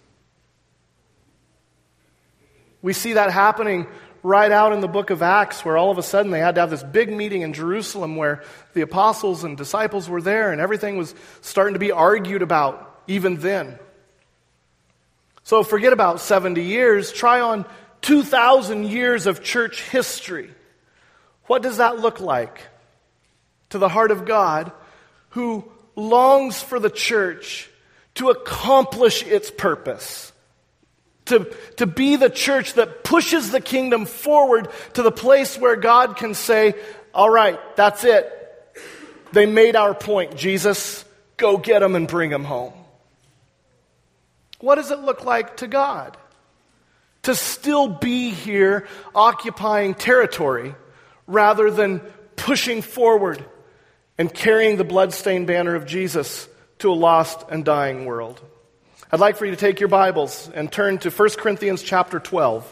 We see that happening right out in the book of Acts, where all of a sudden they had to have this big meeting in Jerusalem where the apostles and disciples were there and everything was starting to be argued about even then. So forget about 70 years. Try on 2,000 years of church history. What does that look like to the heart of God, who longs for the church to accomplish its purpose? To be the church that pushes the kingdom forward to the place where God can say, all right, that's it. They made our point, Jesus. Go get them and bring them home. What does it look like to God? To still be here occupying territory rather than pushing forward and carrying the bloodstained banner of Jesus to a lost and dying world. I'd like for you to take your Bibles and turn to 1 Corinthians chapter 12.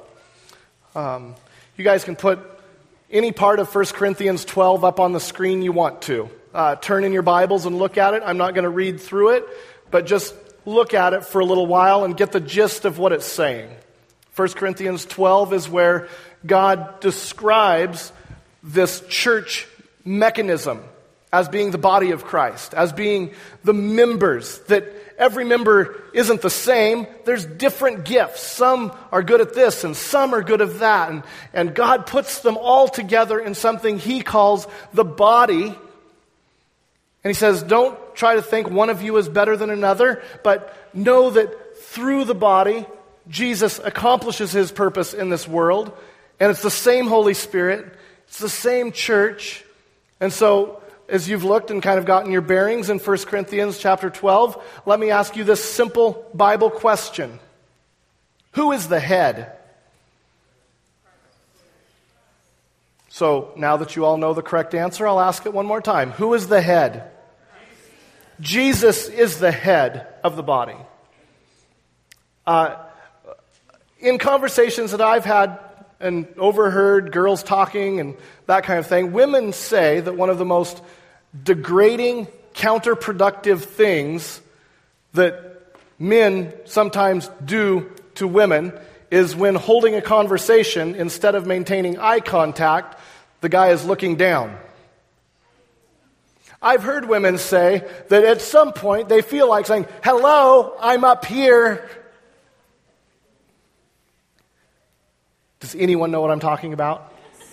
You guys can put any part of 1 Corinthians 12 up on the screen you want to. Turn in your Bibles and look at it. I'm not going to read through it, but just look at it for a little while and get the gist of what it's saying. 1 Corinthians 12 is where God describes this church mechanism as being the body of Christ, as being the members, that every member isn't the same. There's different gifts. Some are good at this and some are good at that. And God puts them all together in something he calls the body. And he says, don't try to think one of you is better than another, but know that through the body, Jesus accomplishes his purpose in this world. And it's the same Holy Spirit. It's the same church. And so, as you've looked and kind of gotten your bearings in 1 Corinthians chapter 12, let me ask you this simple Bible question. Who is the head? So now that you all know the correct answer, I'll ask it one more time. Who is the head? Jesus is the head of the body. In conversations that I've had and overheard girls talking and that kind of thing, women say that one of the most degrading, counterproductive things that men sometimes do to women is when holding a conversation, instead of maintaining eye contact, the guy is looking down. I've heard women say that at some point they feel like saying, hello, I'm up here. Does anyone know what I'm talking about?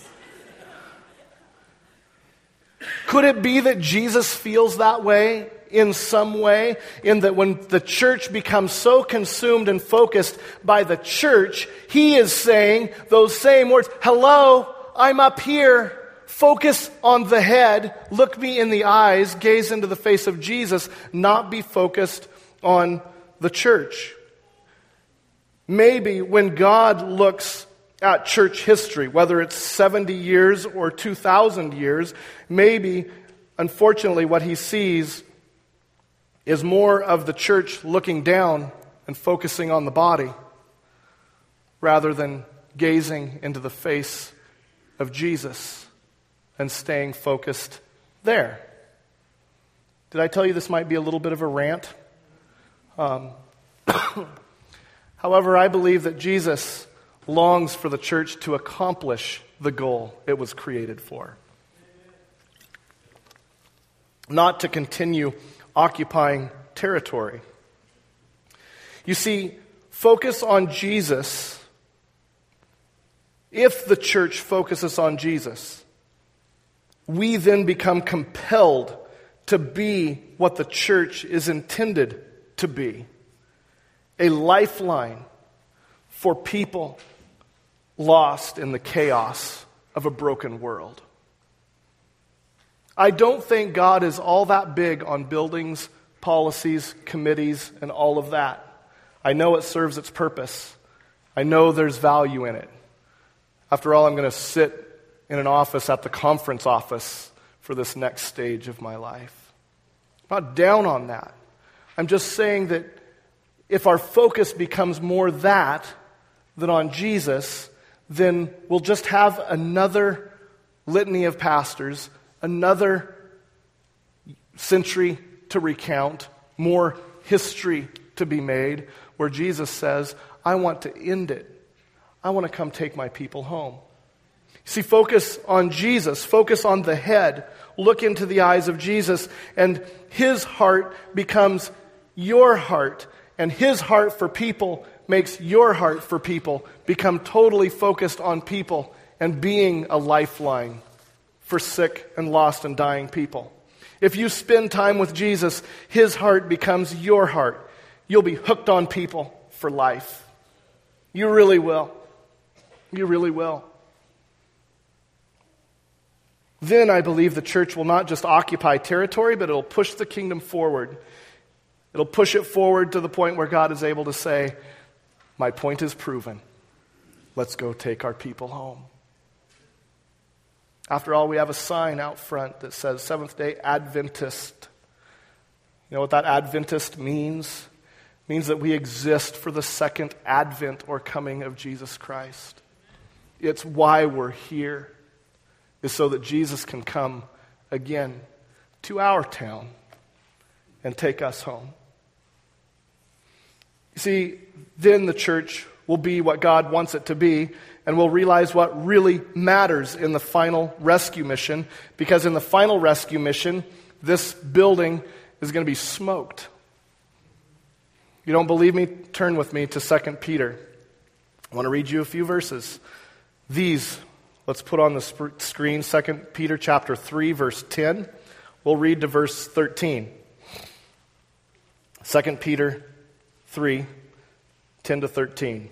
Could it be that Jesus feels that way in some way? In that when the church becomes so consumed and focused by the church, he is saying those same words, hello, I'm up here. Focus on the head. Look me in the eyes. Gaze into the face of Jesus. Not be focused on the church. Maybe when God looks at church history, whether it's 70 years or 2,000 years, maybe, unfortunately, what he sees is more of the church looking down and focusing on the body rather than gazing into the face of Jesus and staying focused there. Did I tell you this might be a little bit of a rant? However, I believe that Jesus longs for the church to accomplish the goal it was created for. Not to continue occupying territory. You see, focus on Jesus. If the church focuses on Jesus, we then become compelled to be what the church is intended to be. A lifeline for people lost in the chaos of a broken world. I don't think God is all that big on buildings, policies, committees, and all of that. I know it serves its purpose. I know there's value in it. After all, I'm going to sit in an office at the conference office for this next stage of my life. I'm not down on that. I'm just saying that if our focus becomes more that than on Jesus, then we'll just have another litany of pastors, another century to recount, more history to be made, where Jesus says, I want to end it. I want to come take my people home. See, focus on Jesus. Focus on the head. Look into the eyes of Jesus, and his heart becomes your heart, and his heart for people makes your heart for people become totally focused on people and being a lifeline for sick and lost and dying people. If you spend time with Jesus, his heart becomes your heart. You'll be hooked on people for life. You really will. You really will. Then I believe the church will not just occupy territory, but it'll push the kingdom forward. It'll push it forward to the point where God is able to say, my point is proven. Let's go take our people home. After all, we have a sign out front that says Seventh-day Adventist. You know what that Adventist means? It means that we exist for the second advent or coming of Jesus Christ. It's why we're here, is so that Jesus can come again to our town and take us home. You see, then the church will be what God wants it to be, and we'll realize what really matters in the final rescue mission, because in the final rescue mission, this building is going to be smoked. You don't believe me? Turn with me to 2 Peter. I want to read you a few verses. These, let's put on the screen, 2 Peter chapter 3, verse 10. We'll read to verse 13. 2 Peter 3, 10 to 13.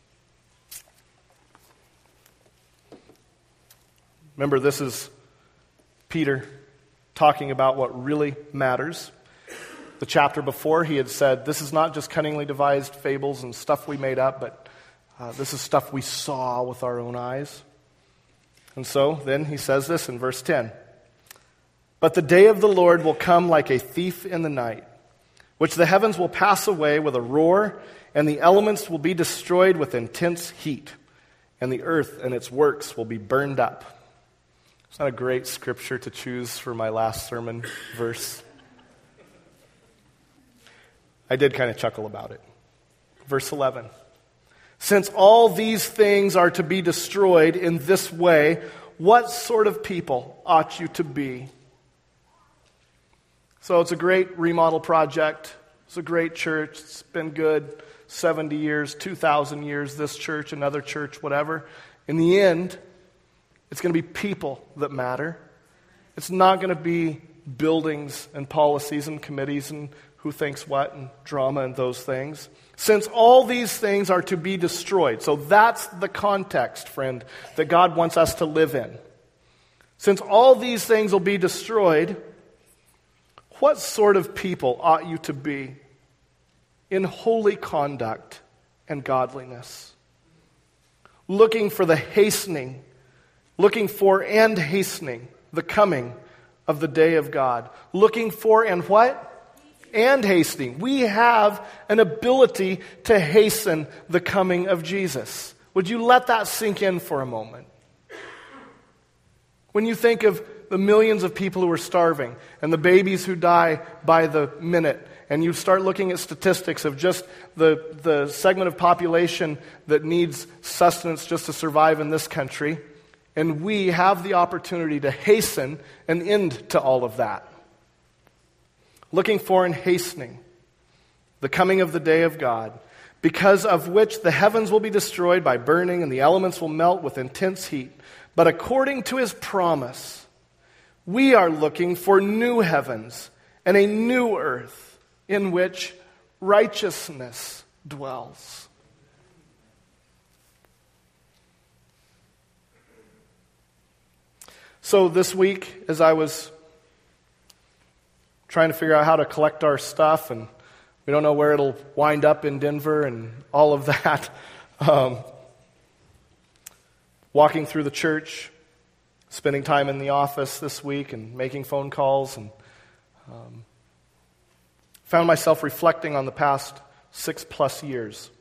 Remember, this is Peter talking about what really matters. The chapter before, he had said, this is not just cunningly devised fables and stuff we made up, but this is stuff we saw with our own eyes. And so then he says this in verse 10. But the day of the Lord will come like a thief in the night, which the heavens will pass away with a roar, and the elements will be destroyed with intense heat, and the earth and its works will be burned up. It's not a great scripture to choose for my last sermon verse. I did kind of chuckle about it. Verse 11. Since all these things are to be destroyed in this way, what sort of people ought you to be? So it's a great remodel project. It's a great church. It's been good 70 years, 2,000 years, this church, another church, whatever. In the end, it's going to be people that matter. It's not going to be buildings and policies and committees and who thinks what and drama and those things. Since all these things are to be destroyed. So that's the context, friend, that God wants us to live in. Since all these things will be destroyed, what sort of people ought you to be in holy conduct and godliness. Looking for and hastening the coming of the day of God. Looking for and what? And hastening. We have an ability to hasten the coming of Jesus. Would you let that sink in for a moment? When you think of the millions of people who are starving and the babies who die by the minute, and you start looking at statistics of just the segment of population that needs sustenance just to survive in this country, and we have the opportunity to hasten an end to all of that. Looking for and hastening the coming of the day of God, because of which the heavens will be destroyed by burning and the elements will melt with intense heat. But according to his promise, we are looking for new heavens and a new earth in which righteousness dwells. So this week, as I was trying to figure out how to collect our stuff, and we don't know where it'll wind up in Denver and all of that, walking through the church, spending time in the office this week and making phone calls, and found myself reflecting on the past 6+ years.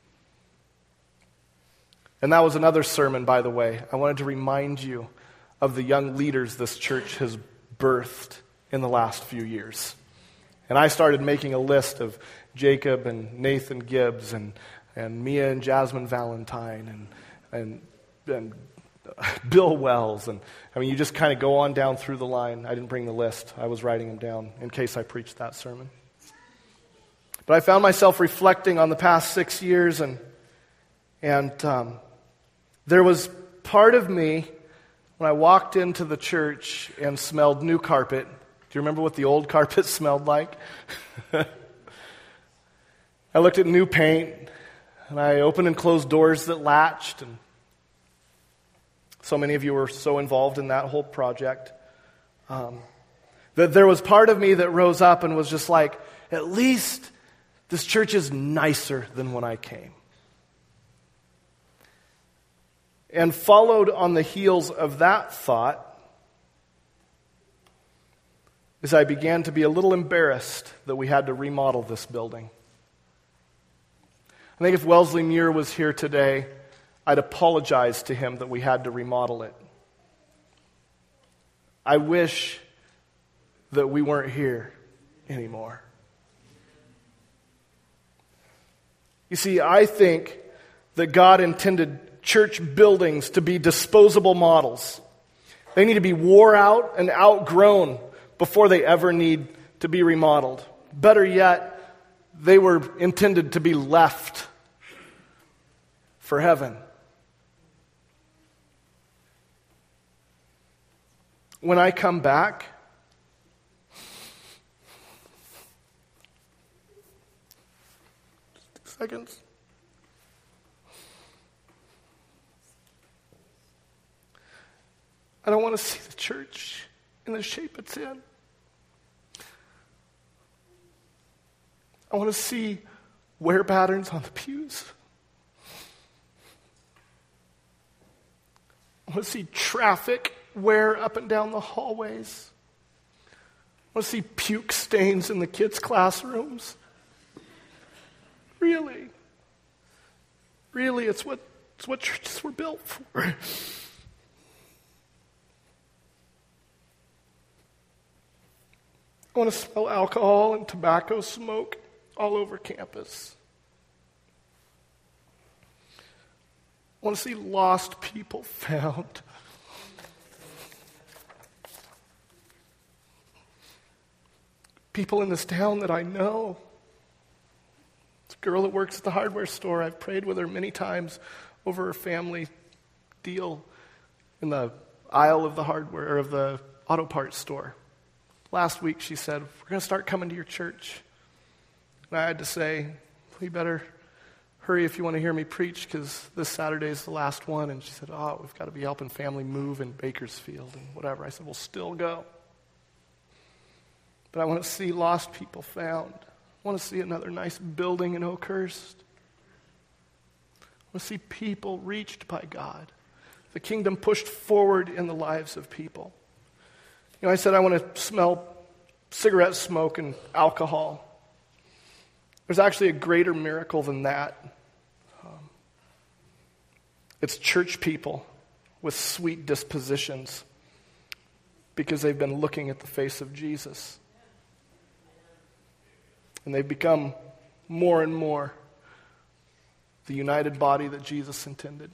And that was another sermon, by the way. I wanted to remind you of the young leaders this church has birthed in the last few years. And I started making a list of Jacob and Nathan Gibbs and Mia and Jasmine Valentine and Bill Wells. And I mean, you just kind of go on down through the line. I didn't bring the list. I was writing them down in case I preached that sermon. But I found myself reflecting on the past 6 years, and there was part of me when I walked into the church and smelled new carpet. Do you remember what the old carpet smelled like? I looked at new paint, and I opened and closed doors that latched, and so many of you were so involved in that whole project. That there was part of me that rose up and was just like, at least this church is nicer than when I came. And followed on the heels of that thought, as I began to be a little embarrassed that we had to remodel this building. I think if Wellesley Muir was here today, I'd apologize to him that we had to remodel it. I wish that we weren't here anymore. You see, I think that God intended church buildings to be disposable models. They need to be wore out and outgrown before they ever need to be remodeled. Better yet, they were intended to be left for heaven. When I come back, just 2 seconds. I don't want to see the church in the shape it's in. I want to see wear patterns on the pews. I want to see traffic wear up and down the hallways. I want to see puke stains in the kids' classrooms. Really, it's what churches were built for. I want to smell alcohol and tobacco smoke all over campus. I want to see lost people found. People in this town that I know. It's a girl that works at the hardware store. I've prayed with her many times over her family deal in the aisle of the hardware or of the auto parts store. Last week she said, "We're going to start coming to your church." And I had to say, "You better hurry if you want to hear me preach, because this Saturday is the last one." And she said, "We've got to be helping family move in Bakersfield and whatever." I said, "We'll still go. But I want to see lost people found. I want to see another nice building in Oakhurst. want to see people reached by God. The kingdom pushed forward in the lives of people. You know, I said I want to smell cigarette smoke and alcohol. There's actually a greater miracle than that. It's church people with sweet dispositions because they've been looking at the face of Jesus. And they've become more and more the united body that Jesus intended.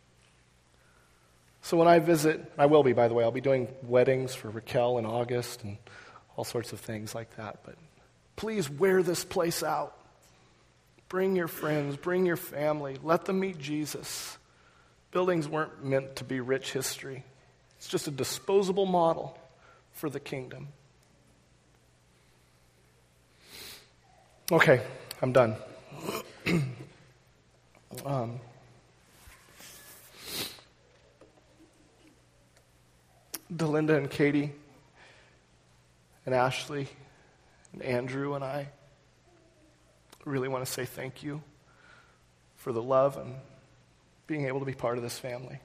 So when I visit, I will be, by the way, I'll be doing weddings for Raquel in August and all sorts of things like that. But please wear this place out. Bring your friends, bring your family. Let them meet Jesus. Buildings weren't meant to be rich history. It's just a disposable model for the kingdom. Okay, I'm done. Delinda and Katie and Ashley and Andrew and I really want to say thank you for the love and being able to be part of this family.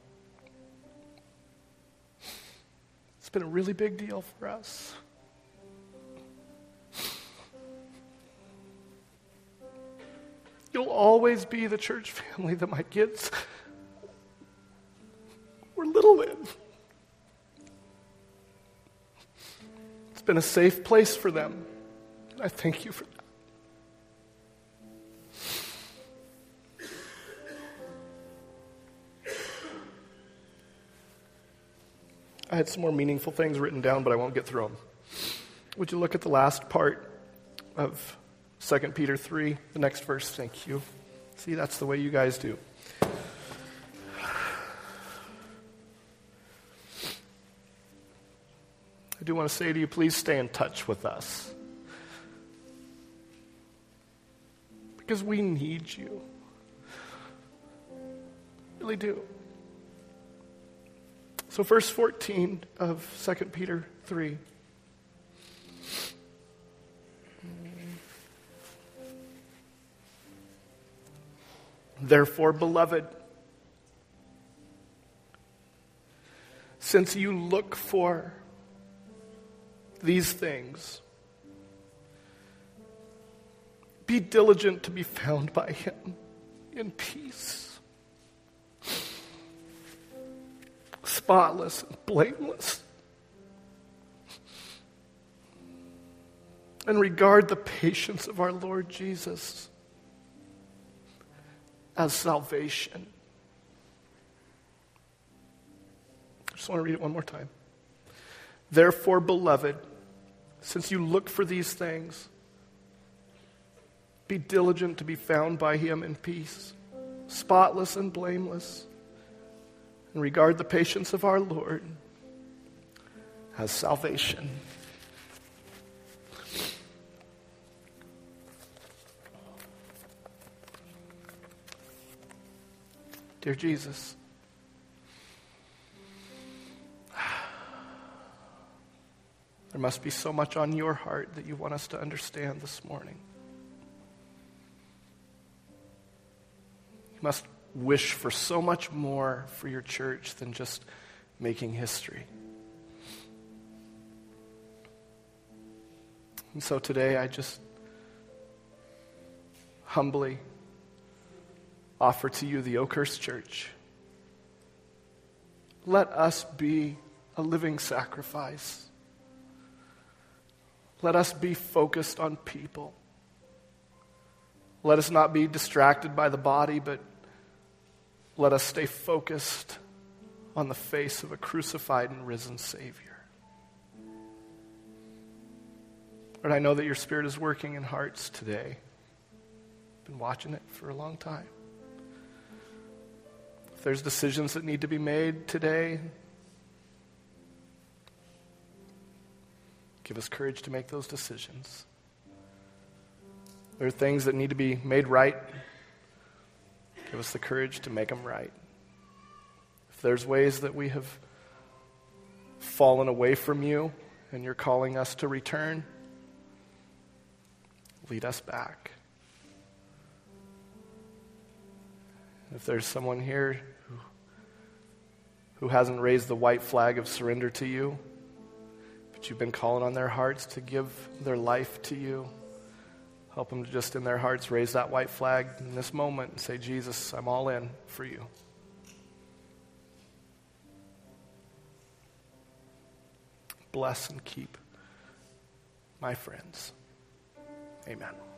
It's been a really big deal for us. You'll always be the church family that my kids were little in. It's been a safe place for them. I thank you for that. I had some more meaningful things written down, but I won't get through them. Would you look at the last part of 2 Peter 3, the next verse? Thank you. See, that's the way you guys do. I do want to say to you, please stay in touch with us. Because we need you. Really do. So verse 14 of 2 Peter 3. Therefore, beloved, since you look for these things, be diligent to be found by him in peace, spotless and blameless, and regard the patience of our Lord Jesus as salvation. I just want to read it one more time. Therefore, beloved, since you look for these things, be diligent to be found by him in peace, spotless and blameless, and regard the patience of our Lord as salvation. Dear Jesus, there must be so much on your heart that you want us to understand this morning. You must wish for so much more for your church than just making history. And so today I just humbly offer to you the Oakhurst Church. Let us be a living sacrifice. Let us be focused on people. Let us not be distracted by the body, but let us stay focused on the face of a crucified and risen Savior. Lord, I know that your Spirit is working in hearts today. I've been watching it for a long time. If there's decisions that need to be made today, give us courage to make those decisions. There are things that need to be made right. Give us the courage to make them right. If there's ways that we have fallen away from you and you're calling us to return, lead us back. If there's someone here who hasn't raised the white flag of surrender to you, but you've been calling on their hearts to give their life to you, help them to just in their hearts raise that white flag in this moment and say, Jesus, I'm all in for you. Bless and keep my friends. Amen.